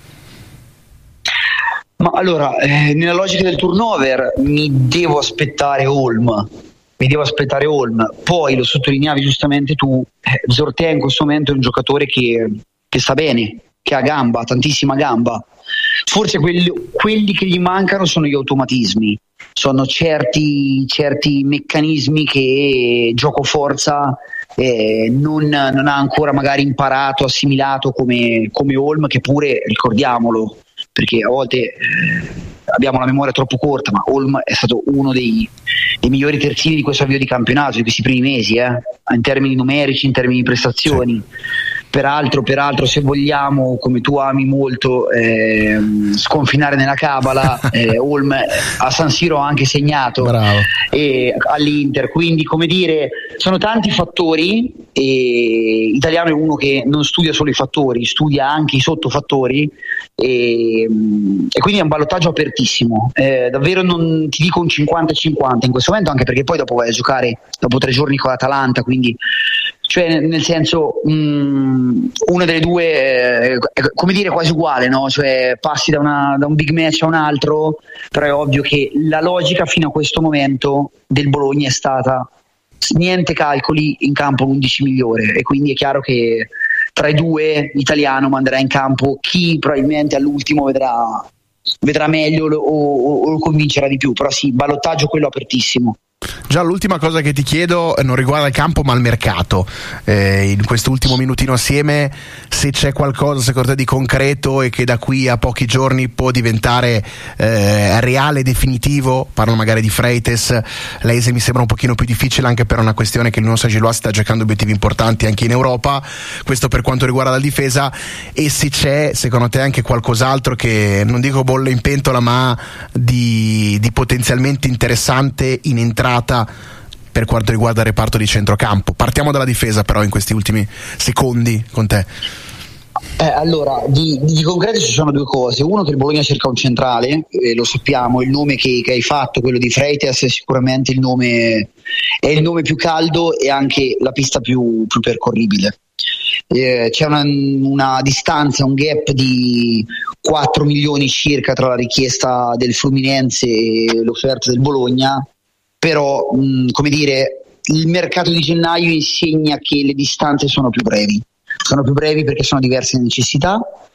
Ma allora, eh, nella logica del turnover mi devo aspettare Holm, mi devo aspettare Holm. Poi lo sottolineavi giustamente tu, eh, Zortea in questo momento è un giocatore che, che sta bene, che ha gamba, tantissima gamba. Forse quelli, quelli che gli mancano sono gli automatismi, sono certi, certi meccanismi che gioco forza eh, non, non ha ancora magari imparato, assimilato come, come Holm, che pure, ricordiamolo, perché a volte eh, abbiamo la memoria troppo corta, ma Holm è stato uno dei, dei migliori terzini di questo avvio di campionato, di questi primi mesi, eh, in termini numerici, in termini di prestazioni. Sì. Peraltro, peraltro, se vogliamo, come tu ami molto, eh, sconfinare nella cabala, eh, Holm a San Siro ha anche segnato e, all'Inter, quindi come dire, sono tanti fattori e Italiano è uno che non studia solo i fattori, studia anche i sottofattori e, e quindi è un ballottaggio apertissimo, eh, davvero non ti dico un cinquanta cinquanta in questo momento, anche perché poi dopo vai a giocare dopo tre giorni con l'Atalanta, quindi cioè nel senso mh, una delle due eh, è come dire quasi uguale, no? Cioè passi da, una, da un big match a un altro, però è ovvio che la logica fino a questo momento del Bologna è stata niente calcoli, in campo l'undici migliore, e quindi è chiaro che tra i due Italiano manderà in campo chi probabilmente all'ultimo vedrà, vedrà meglio o, o, o lo convincerà di più, però sì, ballottaggio quello apertissimo. Già, l'ultima cosa che ti chiedo non riguarda il campo ma il mercato. Eh, in quest'ultimo minutino assieme, se c'è qualcosa secondo te di concreto e che da qui a pochi giorni può diventare eh, reale, definitivo, parlo magari di Freites. L'Eise mi sembra un pochino più difficile anche per una questione che il nostro Gilois sta giocando obiettivi importanti anche in Europa, questo per quanto riguarda la difesa. E se c'è secondo te anche qualcos'altro che, non dico bolle in pentola, ma di, di potenzialmente interessante in entrata per quanto riguarda il reparto di centrocampo. Partiamo dalla difesa però in questi ultimi secondi con te. Eh, allora, di, di concreto ci sono due cose. Uno, che il Bologna cerca un centrale, eh, lo sappiamo, il nome che, che hai fatto, quello di Freitas, è sicuramente il nome, è il nome più caldo e anche la pista più, più percorribile. Eh, c'è una, una distanza, un gap di quattro milioni circa tra la richiesta del Fluminense e l'offerta del Bologna, però mh, come dire, il mercato di gennaio insegna che le distanze sono più brevi. Sono più brevi perché sono diverse le necessità,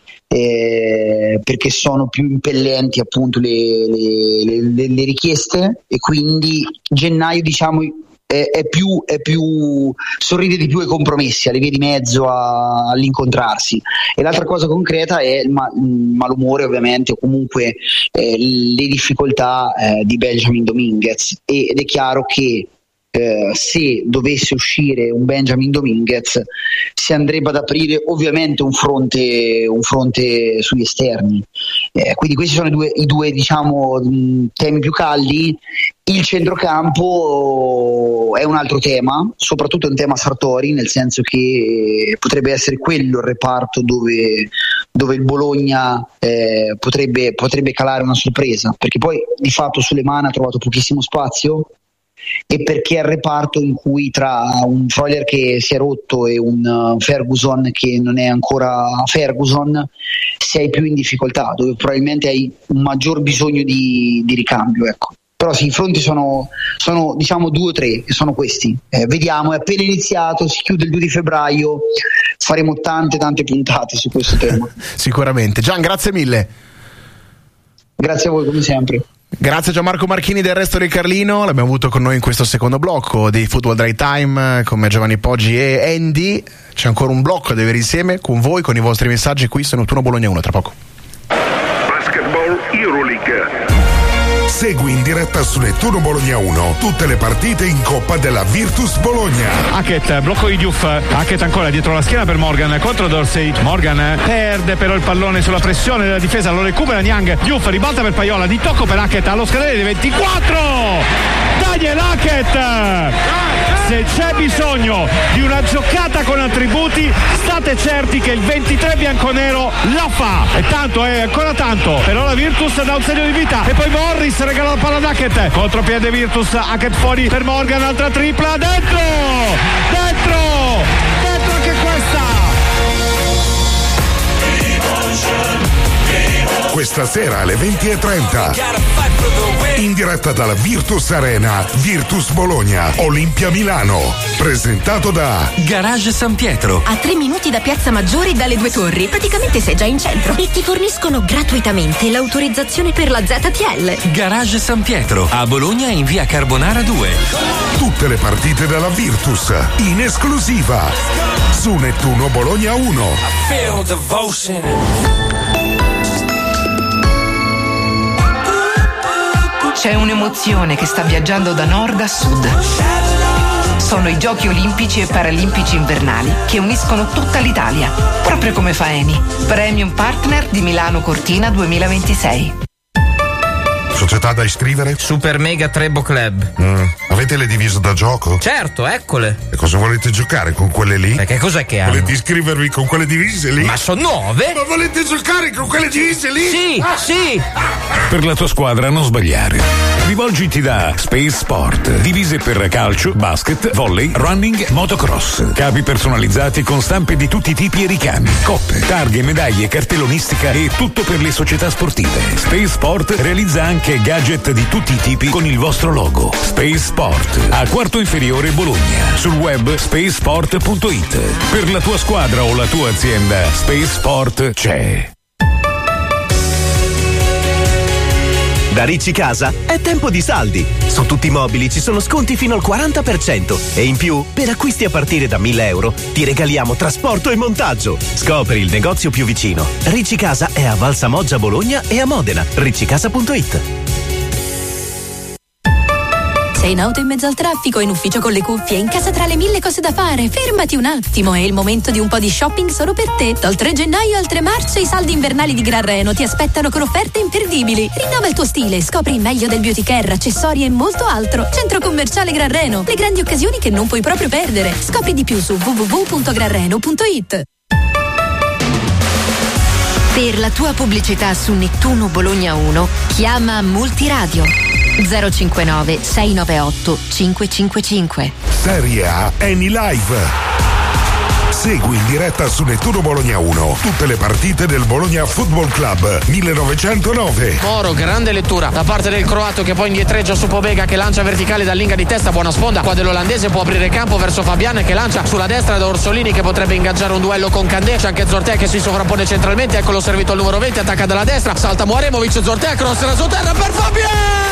eh, perché sono più impellenti appunto le, le, le, le richieste, e quindi gennaio, diciamo, è, è, più, è più sorride di più ai compromessi, alle vie di mezzo, a, all'incontrarsi. E l'altra cosa concreta è il, ma, il malumore, ovviamente, o comunque eh, le difficoltà eh, di Benjamin Dominguez, e, ed è chiaro che Eh, se dovesse uscire un Benjamin Dominguez si andrebbe ad aprire ovviamente un fronte, un fronte sugli esterni, eh, quindi questi sono i due, i due diciamo mh, temi più caldi. Il centrocampo è un altro tema, soprattutto un tema Sartori, nel senso che potrebbe essere quello il reparto dove, dove il Bologna eh, potrebbe, potrebbe calare una sorpresa, perché poi di fatto Suleiman ha trovato pochissimo spazio, e perché è il reparto in cui tra un Freuler che si è rotto e un uh, Ferguson che non è ancora Ferguson sei più in difficoltà, dove probabilmente hai un maggior bisogno di, di ricambio, ecco. Però sì, i fronti sono, sono diciamo due o tre, e sono questi. Eh, vediamo, è appena iniziato, si chiude il due di febbraio, faremo tante tante puntate su questo tema. Sicuramente. Gian, grazie mille. Grazie a voi come sempre. Grazie a Gianmarco Marchini del Resto del Carlino, l'abbiamo avuto con noi in questo secondo blocco di Football Dry Time come Giovanni Poggi e Andy. C'è ancora un blocco da avere insieme con voi, con i vostri messaggi qui su Nettuno Bologna uno, tra poco. Basketball Euroleague. Segui in diretta su Nettuno Bologna uno tutte le partite in Coppa della Virtus Bologna. Hackett, blocco di Diouf, Hackett ancora dietro la schiena per Morgan contro Dorsey. Morgan perde però il pallone sulla pressione della difesa, lo recupera Niang. Diouf ribalta per Paiola, di tocco per Hackett allo scadere dei ventiquattro. Daniel Hackett, se c'è bisogno di una giocata con attributi, state certi che il ventitré bianconero la fa, e tanto è ancora tanto. Però la Virtus dà un segno di vita, e poi Morris regala la palla ad Hackett, contropiede Virtus, Hackett fuori per Morgan, altra tripla, dentro dentro dentro anche questa. Questa sera alle venti e trenta in diretta dalla Virtus Arena, Virtus Bologna, Olimpia Milano, presentato da Garage San Pietro, a tre minuti da Piazza Maggiore e dalle Due Torri, praticamente sei già in centro, e ti forniscono gratuitamente l'autorizzazione per la Z T L. Garage San Pietro, a Bologna in via Carbonara due. Tutte le partite della Virtus in esclusiva su Nettuno Bologna uno. C'è un'emozione che sta viaggiando da nord a sud. Sono i Giochi Olimpici e Paralimpici Invernali che uniscono tutta l'Italia, proprio come fa Eni, Premium Partner di Milano Cortina duemilaventisei. Società da iscrivere? Super Mega Trebo Club. Mm. Avete le divise da gioco? Certo, eccole. E cosa volete giocare con quelle lì? E che cos'è che hanno? Volete iscrivervi con quelle divise lì? Ma sono nuove? Ma volete giocare con quelle divise lì? Sì, ah. sì. Per la tua squadra non sbagliare. Rivolgiti da Space Sport. Divise per calcio, basket, volley, running, motocross. Capi personalizzati con stampe di tutti i tipi e ricami. Coppe, targhe, medaglie, cartellonistica e tutto per le società sportive. Space Sport realizza anche gadget di tutti i tipi con il vostro logo. Space Sport, a Quarto Inferiore Bologna. Sul web space sport punto it. Per la tua squadra o la tua azienda, Space Sport c'è. Da Ricci Casa è tempo di saldi. Su tutti i mobili ci sono sconti fino al quaranta per cento e in più, per acquisti a partire da mille euro, ti regaliamo trasporto e montaggio. Scopri il negozio più vicino. Ricci Casa è a Valsamoggia, Bologna e a Modena. riccicasa punto it. Sei in auto in mezzo al traffico, in ufficio con le cuffie, in casa tra le mille cose da fare. Fermati un attimo, è il momento di un po' di shopping solo per te. Dal tre gennaio al tre marzo i saldi invernali di Gran Reno ti aspettano con offerte imperdibili. Rinnova il tuo stile, scopri il meglio del beauty care, accessori e molto altro. Centro commerciale Gran Reno, le grandi occasioni che non puoi proprio perdere. Scopri di più su w w w punto granreno punto it. Per la tua pubblicità su Nettuno Bologna uno, chiama Multiradio zero cinquantanove sei nove otto cinque cinque cinque. Serie A Eni Live. Segui in diretta su Nettuno Bologna uno tutte le partite del Bologna Football Club millenovecentonove. Moro, grande lettura da parte del croato che poi indietreggia su Pobega che lancia verticale dall'inga di testa, buona sponda qua dell'olandese, può aprire campo verso Fabian che lancia sulla destra da Orsolini che potrebbe ingaggiare un duello con Candé, c'è anche Zortea che si sovrappone centralmente, eccolo servito il numero venti, attacca dalla destra, salta Muaremovic, Zortea, cross rasoterra per Fabian!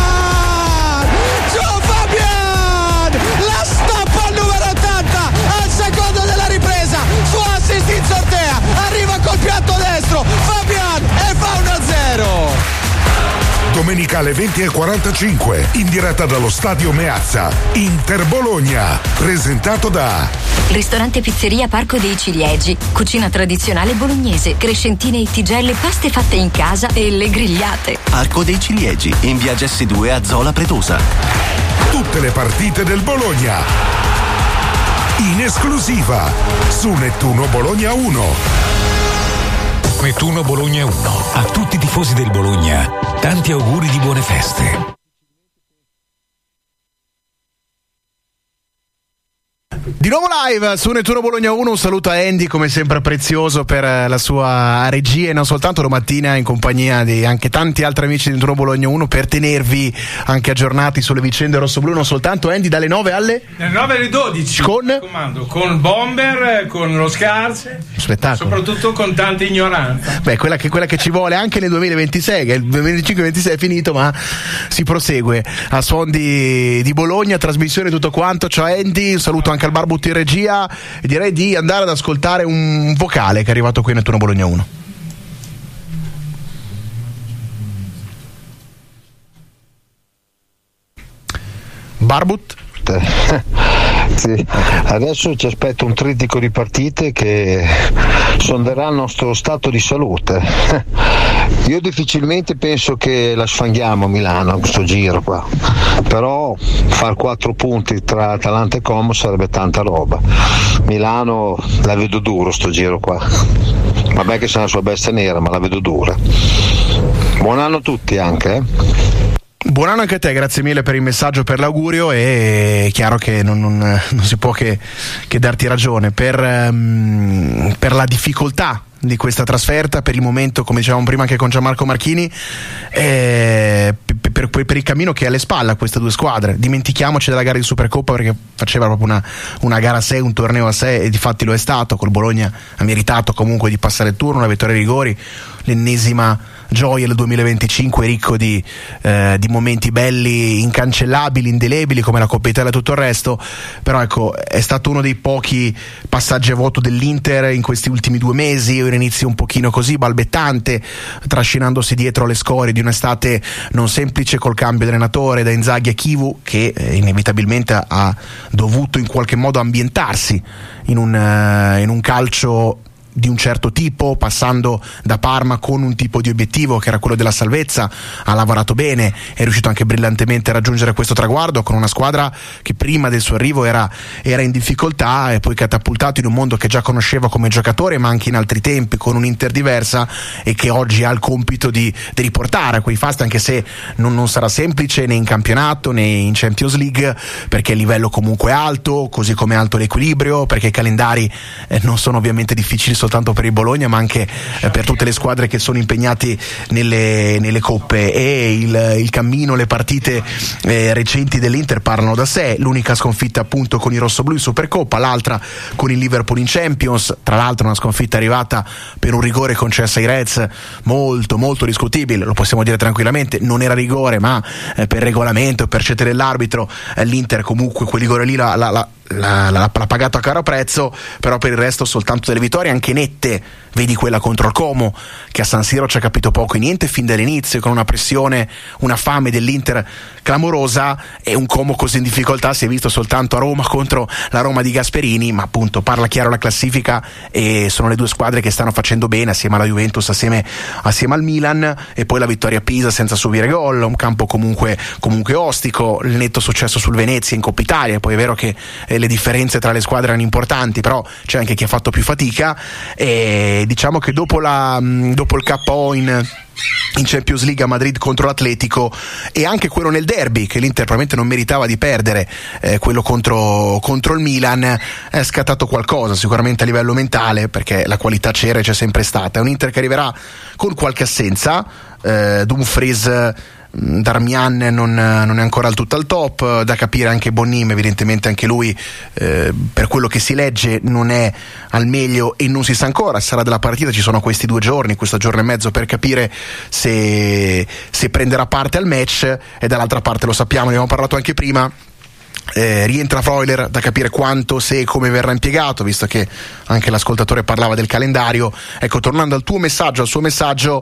Giù Fabian! La stoppa al numero ottanta al secondo della ripresa su assist in Zortea, arriva col piatto destro Fabian e fa uno a zero. Domenica alle venti e quarantacinque in diretta dallo stadio Meazza, Inter Bologna, presentato da Ristorante Pizzeria Parco dei Ciliegi, cucina tradizionale bolognese, crescentine e tigelle, paste fatte in casa e le grigliate. Parco dei Ciliegi, in via Gessi due a Zola Pretosa. Tutte le partite del Bologna in esclusiva su Nettuno Bologna uno. Nettuno Bologna uno. A tutti i tifosi del Bologna, tanti auguri di buone feste. Di nuovo live su Nettuno Bologna uno, un saluto a Andy come sempre prezioso per la sua regia e non soltanto domattina in compagnia di anche tanti altri amici di Nettuno Bologna uno per tenervi anche aggiornati sulle vicende rossoblù, non soltanto Andy dalle nove alle dalle nove alle dodici con comando, con Bomber, con lo Scarse, spettacolo, soprattutto con tanta ignoranza. Beh, quella che, quella che ci vuole anche nel duemilaventisei, che il duemilaventicinque ventisei è finito ma si prosegue a suon di, di Bologna, trasmissione tutto quanto. Ciao Andy, un saluto anche al Barbuto in regia e direi di andare ad ascoltare un vocale che è arrivato qui a Nettuno Bologna uno. Barbut? Sì. Adesso ci aspetta un trittico di partite che sonderà il nostro stato di salute. Io difficilmente penso che la sfanghiamo a Milano a questo giro qua, però far quattro punti tra Atalanta e Como sarebbe tanta roba. Milano la vedo duro sto giro qua, vabbè che c'è la sua bestia nera ma la vedo dura. Buon anno a tutti anche eh? Buon anno anche a te, grazie mille per il messaggio, per l'augurio, e è chiaro che non, non, non si può che, che darti ragione per, um, per la difficoltà di questa trasferta, per il momento, come dicevamo prima anche con Gianmarco Marchini, eh, per, per, per il cammino che è alle spalle a queste due squadre. Dimentichiamoci della gara di Supercoppa perché faceva proprio una, una gara a sé, un torneo a sé, e difatti lo è stato. Col Bologna ha meritato comunque di passare il turno, una vittoria ai rigori, l'ennesima gioia del duemilaventicinque, ricco di, eh, di momenti belli, incancellabili, indelebili come la Coppa Italia e tutto il resto. Però ecco, è stato uno dei pochi passaggi a vuoto dell'Inter in questi ultimi due mesi, un inizio un pochino così balbettante, trascinandosi dietro le scorie di un'estate non semplice col cambio di allenatore da Inzaghi a Chivu, che eh, inevitabilmente ha dovuto in qualche modo ambientarsi in un, uh, in un calcio di un certo tipo, passando da Parma con un tipo di obiettivo che era quello della salvezza. Ha lavorato bene, è riuscito anche brillantemente a raggiungere questo traguardo con una squadra che prima del suo arrivo era, era in difficoltà, e poi catapultato in un mondo che già conosceva come giocatore ma anche in altri tempi, con un Inter diversa, e che oggi ha il compito di, di riportare a quei fasti, anche se non, non sarà semplice né in campionato né in Champions League, perché il livello comunque è alto, così come è alto l'equilibrio, perché i calendari eh, non sono ovviamente difficili soltanto soltanto per il Bologna ma anche eh, per tutte le squadre che sono impegnati nelle, nelle coppe, e il, il cammino, le partite eh, recenti dell'Inter parlano da sé. L'unica sconfitta appunto con i rossoblù in Supercoppa, l'altra con il Liverpool in Champions, tra l'altro una sconfitta arrivata per un rigore concesso ai Reds molto molto discutibile, lo possiamo dire tranquillamente, non era rigore ma eh, per regolamento, per scelte dell'arbitro eh, l'Inter comunque quel rigore lì la, la, la L'ha, l'ha, l'ha pagato a caro prezzo, però per il resto soltanto delle vittorie anche nette. Vedi quella contro il Como, che a San Siro ci ha capito poco e niente fin dall'inizio, con una pressione, una fame dell'Inter clamorosa, e un Como così in difficoltà si è visto soltanto a Roma contro la Roma di Gasperini. Ma appunto parla chiaro la classifica e sono le due squadre che stanno facendo bene assieme alla Juventus, assieme, assieme al Milan, e poi la vittoria a Pisa senza subire gol, un campo comunque, comunque ostico, il netto successo sul Venezia in Coppa Italia. Poi è vero che eh, le differenze tra le squadre erano importanti, però c'è anche chi ha fatto più fatica, e diciamo che dopo, la, dopo il K O in in Champions League a Madrid contro l'Atletico, e anche quello nel derby che l'Inter probabilmente non meritava di perdere, eh, quello contro, contro il Milan, è scattato qualcosa sicuramente a livello mentale, perché la qualità c'era e c'è sempre stata. È un Inter che arriverà con qualche assenza, eh, Dumfries, Darmian non, non è ancora al tutto al top, da capire anche Bonnim, evidentemente anche lui eh, per quello che si legge non è al meglio e non si sa ancora. Sarà della partita, ci sono questi due giorni, questo giorno e mezzo per capire se, se prenderà parte al match, e dall'altra parte lo sappiamo, ne abbiamo parlato anche prima. Eh, rientra Freuler, da capire quanto, se e come verrà impiegato, visto che anche l'ascoltatore parlava del calendario. Ecco, tornando al tuo messaggio, al suo messaggio,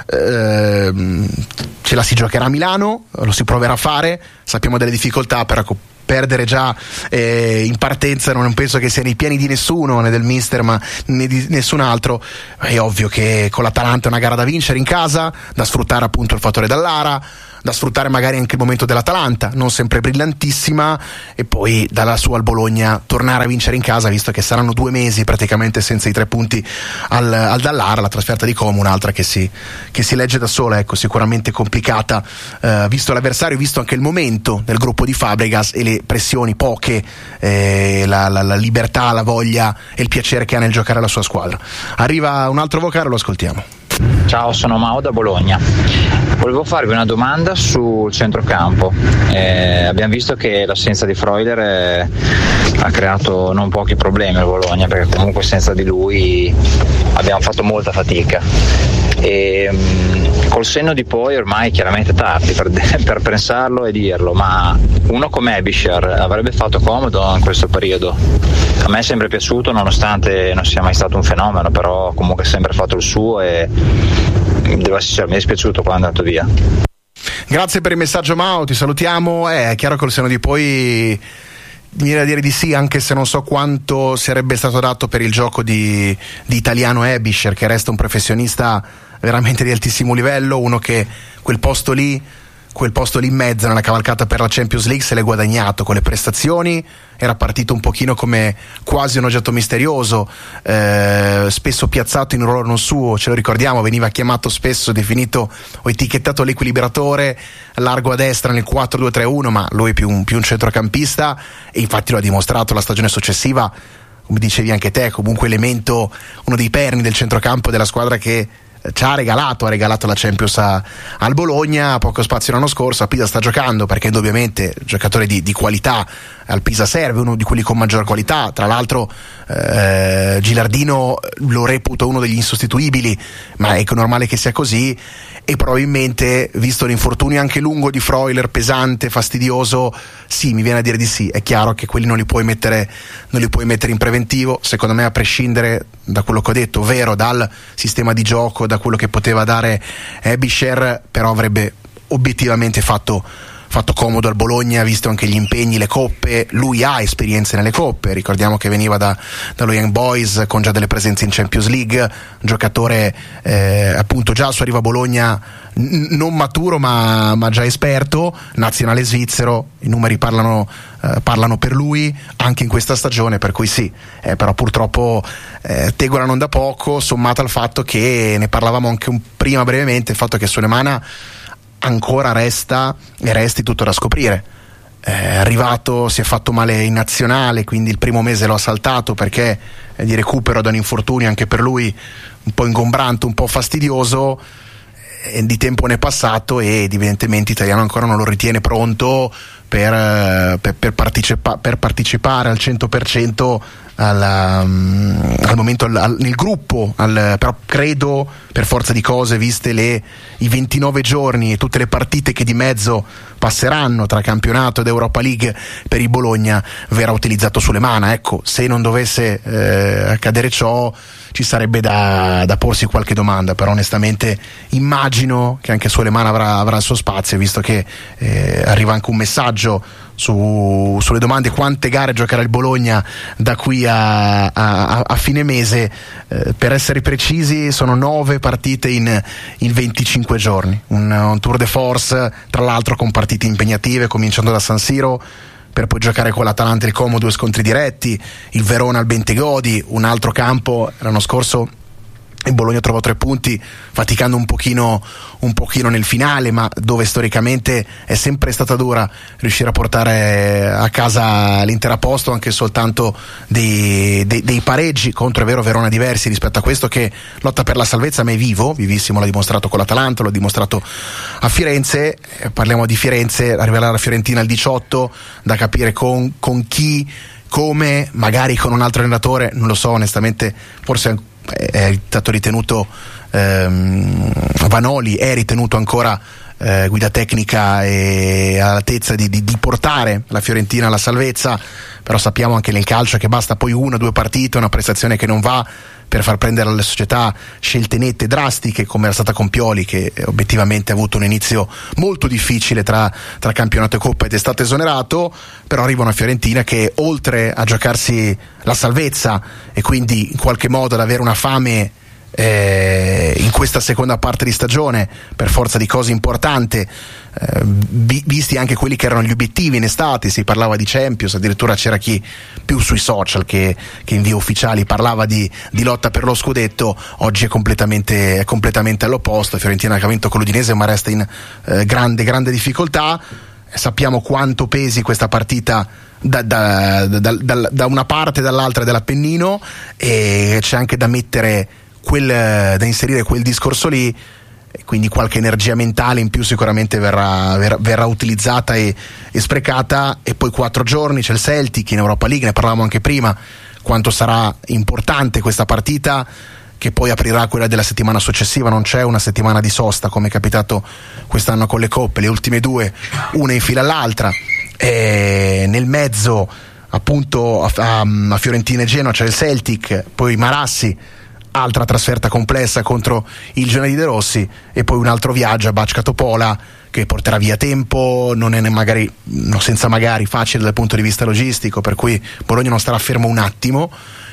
ehm, ce la si giocherà a Milano, lo si proverà a fare, sappiamo delle difficoltà, però perdere già eh, in partenza non penso che sia nei piani di nessuno, né del mister ma né di nessun altro. È ovvio che con l'Atalanta è una gara da vincere in casa, da sfruttare appunto il fattore Dallara, da sfruttare magari anche il momento dell'Atalanta, non sempre brillantissima, e poi dalla sua al Bologna tornare a vincere in casa, visto che saranno due mesi praticamente senza i tre punti al, al Dallara. La trasferta di Como, un'altra che si, che si legge da sola, ecco, sicuramente complicata, eh, visto l'avversario, visto anche il momento del gruppo di Fabregas e le pressioni poche, eh, la, la, la libertà, la voglia e il piacere che ha nel giocare la sua squadra. Arriva un altro vocale, lo ascoltiamo. Ciao, sono Mao da Bologna. Volevo farvi una domanda sul centrocampo. Eh, abbiamo visto che l'assenza di Freuler eh, ha creato non pochi problemi al Bologna, perché comunque senza di lui abbiamo fatto molta fatica. E, mh, col senno di poi ormai chiaramente tardi per, per pensarlo e dirlo, ma uno come Ebischer avrebbe fatto comodo in questo periodo. A me è sempre piaciuto, nonostante non sia mai stato un fenomeno, però comunque ha sempre fatto il suo e devo essere, mi è dispiaciuto quando è andato via. Grazie per il messaggio, Mao, ti salutiamo. Eh, è chiaro che col senno di poi mi viene a dire di sì, anche se non so quanto sarebbe stato dato per il gioco di, di italiano Ebischer, che resta un professionista veramente di altissimo livello, uno che quel posto lì quel posto lì in mezzo nella cavalcata per la Champions League se l'è guadagnato con le prestazioni. Era partito un pochino come quasi un oggetto misterioso, eh, spesso piazzato in un ruolo non suo, ce lo ricordiamo, veniva chiamato spesso, definito o etichettato l'equilibratore largo a destra nel quattro due tre uno, ma lui è più un, più un centrocampista, e infatti lo ha dimostrato la stagione successiva, come dicevi anche te, comunque elemento, uno dei perni del centrocampo della squadra che ci ha regalato, ha regalato la Champions a, al Bologna. Poco spazio l'anno scorso, a Pisa sta giocando, perché indubbiamente giocatore di, di qualità al Pisa serve, uno di quelli con maggior qualità. Tra l'altro eh, Gilardino lo reputo uno degli insostituibili, ma è normale che sia così, e probabilmente, visto l'infortunio anche lungo di Freuler, pesante, fastidioso, sì, mi viene a dire di sì. È chiaro che quelli non li puoi mettere, non li puoi mettere in preventivo, secondo me, a prescindere da quello che ho detto, ovvero dal sistema di gioco, da quello che poteva dare Ebischer, però avrebbe obiettivamente fatto fatto comodo al Bologna, visto anche gli impegni, le coppe. Lui ha esperienze nelle coppe, ricordiamo che veniva da, dallo Young Boys con già delle presenze in Champions League, un giocatore eh, appunto già al suo arrivo a Bologna n- non maturo ma, ma già esperto, nazionale svizzero, i numeri parlano, eh, parlano per lui anche in questa stagione, per cui sì, eh, però purtroppo eh, tegola non da poco, sommato al fatto che ne parlavamo anche un, prima brevemente, il fatto che Sulemana ancora resta e resti tutto da scoprire. è arrivato, si è fatto male in nazionale, quindi il primo mese l'ho saltato perché è di recupero da un infortunio anche per lui un po' ingombrante, un po' fastidioso. Di tempo ne è passato ed evidentemente Italiano ancora non lo ritiene pronto per, per, per, partecipa, per partecipare al cento per cento al, um, al momento al, al, nel gruppo, al, però credo per forza di cose, viste le, i ventinove giorni e tutte le partite che di mezzo passeranno tra campionato ed Europa League per il Bologna, verrà utilizzato sulle mani. Ecco, se non dovesse eh, accadere ciò ci sarebbe da, da porsi qualche domanda, però onestamente immagino che anche Suleiman avrà, avrà il suo spazio, visto che eh, arriva anche un messaggio su, sulle domande: quante gare giocherà il Bologna da qui a, a, a fine mese. Eh, per essere precisi sono nove partite in, in venticinque giorni, un, un tour de force tra l'altro con partite impegnative, cominciando da San Siro per poi giocare con l'Atalanta e il Como due scontri diretti, il Verona al Bentegodi, un altro campo. L'anno scorso il Bologna trovò tre punti faticando un pochino, un pochino nel finale, ma dove storicamente è sempre stata dura riuscire a portare a casa l'intero posto, anche soltanto dei, dei, dei pareggi contro, è vero, Verona diversi rispetto a questo che lotta per la salvezza, ma è vivo, vivissimo, l'ha dimostrato con l'Atalanta, l'ha dimostrato a Firenze. Eh, parliamo di Firenze, arriverà la Fiorentina il diciotto, da capire con, con chi, come, magari con un altro allenatore, non lo so onestamente, forse è stato ritenuto ehm, Vanoli è ritenuto ancora eh, guida tecnica e all'altezza di, di, di portare la Fiorentina alla salvezza, però sappiamo anche nel calcio che basta poi una o due partite, una prestazione che non va per far prendere alle società scelte nette, drastiche, come era stata con Pioli, che obiettivamente ha avuto un inizio molto difficile tra, tra campionato e Coppa ed è stato esonerato. Però arriva una Fiorentina che, oltre a giocarsi la salvezza e quindi in qualche modo ad avere una fame eh, in questa seconda parte di stagione per forza di cose importanti, eh, vi, visti anche quelli che erano gli obiettivi in estate, si parlava di Champions, addirittura c'era chi più sui social che, che in via ufficiali parlava di, di lotta per lo scudetto. Oggi è completamente, è completamente all'opposto. Fiorentina che ha vinto con l'Udinese ma resta in eh, grande grande difficoltà. Sappiamo quanto pesi questa partita da, da, da, da, da una parte e dall'altra dell'Appennino, e c'è anche da mettere quel, da inserire quel discorso lì, quindi qualche energia mentale in più sicuramente verrà, verrà, verrà utilizzata e, e sprecata. E poi quattro giorni c'è il Celtic in Europa League, ne parlavamo anche prima, quanto sarà importante questa partita, che poi aprirà quella della settimana successiva. Non c'è una settimana di sosta come è capitato quest'anno con le coppe, le ultime due una in fila all'altra, e nel mezzo appunto a, a, a Fiorentina e Genoa c'è il Celtic, poi Marassi, altra trasferta complessa contro il Gennady De Rossi, e poi un altro viaggio a Bacca Topola che porterà via tempo, non è ne magari, no, senza magari facile dal punto di vista logistico, per cui Bologna non starà fermo un attimo,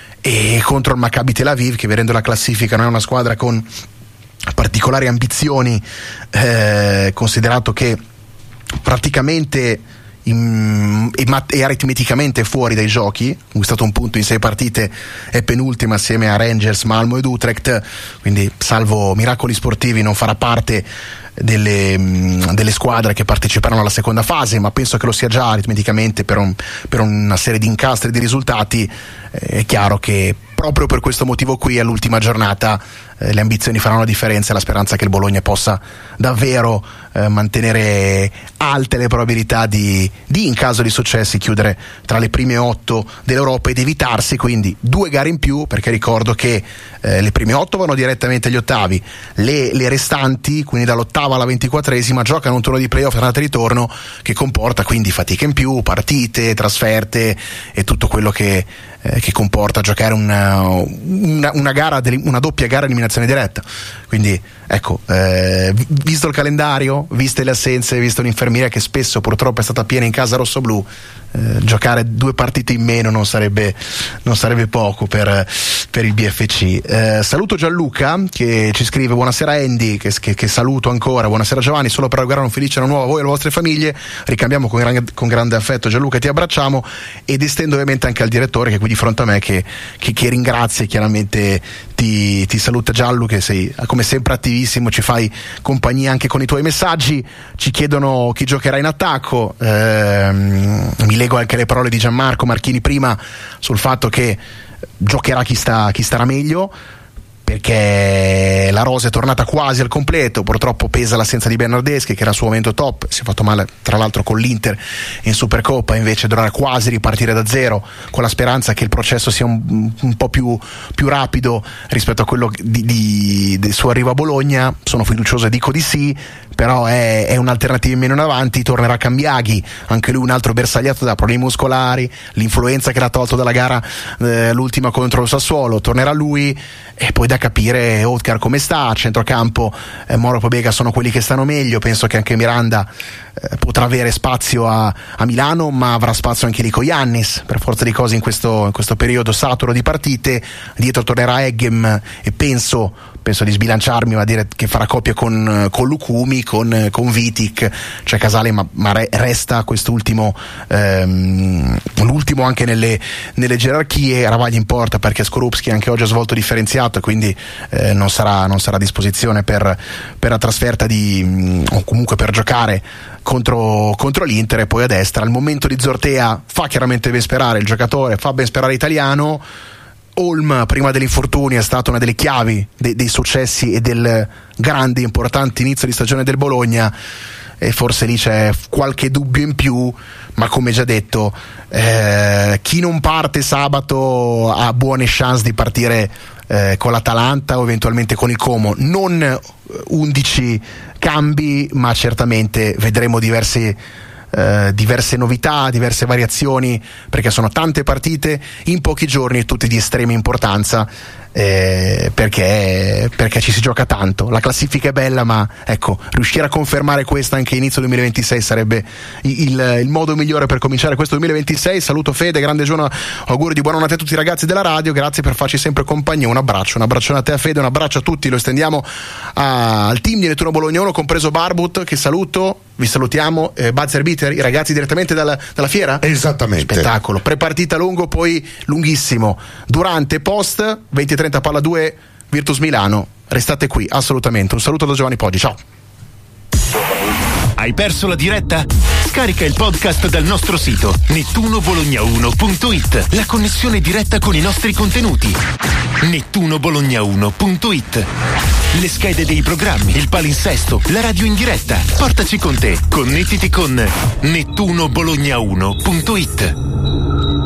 e contro il Maccabi Tel Aviv, che vedendo la classifica non è una squadra con particolari ambizioni, eh, considerato che praticamente in, e, mat- e aritmeticamente fuori dai giochi, conquistato un punto in sei partite, è penultima assieme a Rangers, Malmo ed Utrecht, quindi salvo miracoli sportivi non farà parte delle, delle squadre che parteciperanno alla seconda fase, ma penso che lo sia già aritmeticamente per, un, per una serie di incastri di risultati. È chiaro che proprio per questo motivo qui all'ultima giornata eh, le ambizioni faranno la differenza, e la speranza che il Bologna possa davvero eh, mantenere alte le probabilità di, di, in caso di successi, chiudere tra le prime otto dell'Europa ed evitarsi quindi due gare in più, perché ricordo che eh, le prime otto vanno direttamente agli ottavi, le, le restanti, quindi dall'ottava alla ventiquattresima, giocano un turno di playoff andata e ritorno che comporta quindi fatica in più, partite, trasferte e tutto quello che Eh, che comporta giocare una, una, una, gara, una doppia gara eliminazione diretta. Quindi ecco, eh, visto il calendario, viste le assenze, visto l'infermiera che spesso purtroppo è stata piena in casa rossoblù, eh, giocare due partite in meno non sarebbe, non sarebbe poco per, per il B F C. Eh, saluto Gianluca che ci scrive: buonasera Andy, che, che, che saluto ancora, buonasera Giovanni, solo per augurare un felice anno nuovo a voi e alle vostre famiglie. Ricambiamo con, gran, con grande affetto Gianluca, ti abbracciamo, ed estendo ovviamente anche al direttore che qui di fronte a me che, che, che ringrazia e chiaramente ti, ti saluta. Gianlu, che sei come sempre attivissimo, ci fai compagnia anche con i tuoi messaggi. messaggi ci chiedono chi giocherà in attacco. Ehm, mi leggo anche le parole di Gianmarco Marchini prima sul fatto che giocherà chi sta, chi starà meglio, perché la rosa è tornata quasi al completo. Purtroppo pesa l'assenza di Bernardeschi, che era al suo momento top, si è fatto male tra l'altro con l'Inter in Supercoppa, invece dovrà quasi ripartire da zero, con la speranza che il processo sia un, un po' più, più rapido rispetto a quello di, di, del suo arrivo a Bologna. Sono fiducioso e dico di sì, però è, è un'alternativa in meno in avanti. Tornerà Cambiaghi, anche lui un altro bersagliato da problemi muscolari, l'influenza che l'ha tolto dalla gara eh, l'ultima contro il Sassuolo, tornerà lui, e poi da capire Otkar come sta. A centrocampo eh, Moro e Pobega sono quelli che stanno meglio, penso che anche Miranda eh, potrà avere spazio a, a Milano, ma avrà spazio anche lì con Giannis, per forza di cose in questo, in questo periodo saturo di partite. Dietro tornerà Eggem e penso penso di sbilanciarmi, ma dire che farà coppia con, con Lukumi, con, con Vitic, cioè Casale, ma, ma re, resta quest'ultimo ehm, l'ultimo anche nelle, nelle gerarchie. Ravaglia in porta perché Skorupski anche oggi ha svolto differenziato, quindi eh, non sarà non sarà a disposizione per, per la trasferta di, o comunque per giocare contro, contro l'Inter. E poi a destra al momento di Zortea fa chiaramente ben sperare il giocatore, fa ben sperare Italiano. Holm prima dell'infortunio è stata una delle chiavi dei, dei successi e del grande importante inizio di stagione del Bologna, e forse lì c'è qualche dubbio in più, ma come già detto eh, chi non parte sabato ha buone chance di partire eh, con l'Atalanta o eventualmente con il Como. Non undici cambi, ma certamente vedremo diversi Uh, diverse novità, diverse variazioni, perché sono tante partite in pochi giorni e tutte di estrema importanza, eh, perché, perché ci si gioca tanto. La classifica è bella, ma ecco, riuscire a confermare questa anche inizio duemilaventisei sarebbe il, il modo migliore per cominciare questo duemilaventisei. Saluto Fede, grande giorno, auguri di buona Natale a tutti i ragazzi della radio, grazie per farci sempre compagnia. Un abbraccio, un abbraccio a te, a Fede, un abbraccio a tutti, lo estendiamo a, al team di Nettuno Bologna uno, compreso Barbut, che saluto. Vi salutiamo, eh, Buzzer Beater, i ragazzi direttamente dalla, dalla fiera? Esattamente. Spettacolo, prepartita lungo, poi lunghissimo. Durante e post, venti e trenta palla due, Virtus Milano. Restate qui, assolutamente. Un saluto da Giovanni Poggi, ciao. Hai perso la diretta? Scarica il podcast dal nostro sito nettuno bologna uno punto it. La connessione diretta con i nostri contenuti. nettuno bologna uno punto it. Le schede dei programmi, il palinsesto, la radio in diretta. Portaci con te. Connettiti con nettuno bologna uno punto it.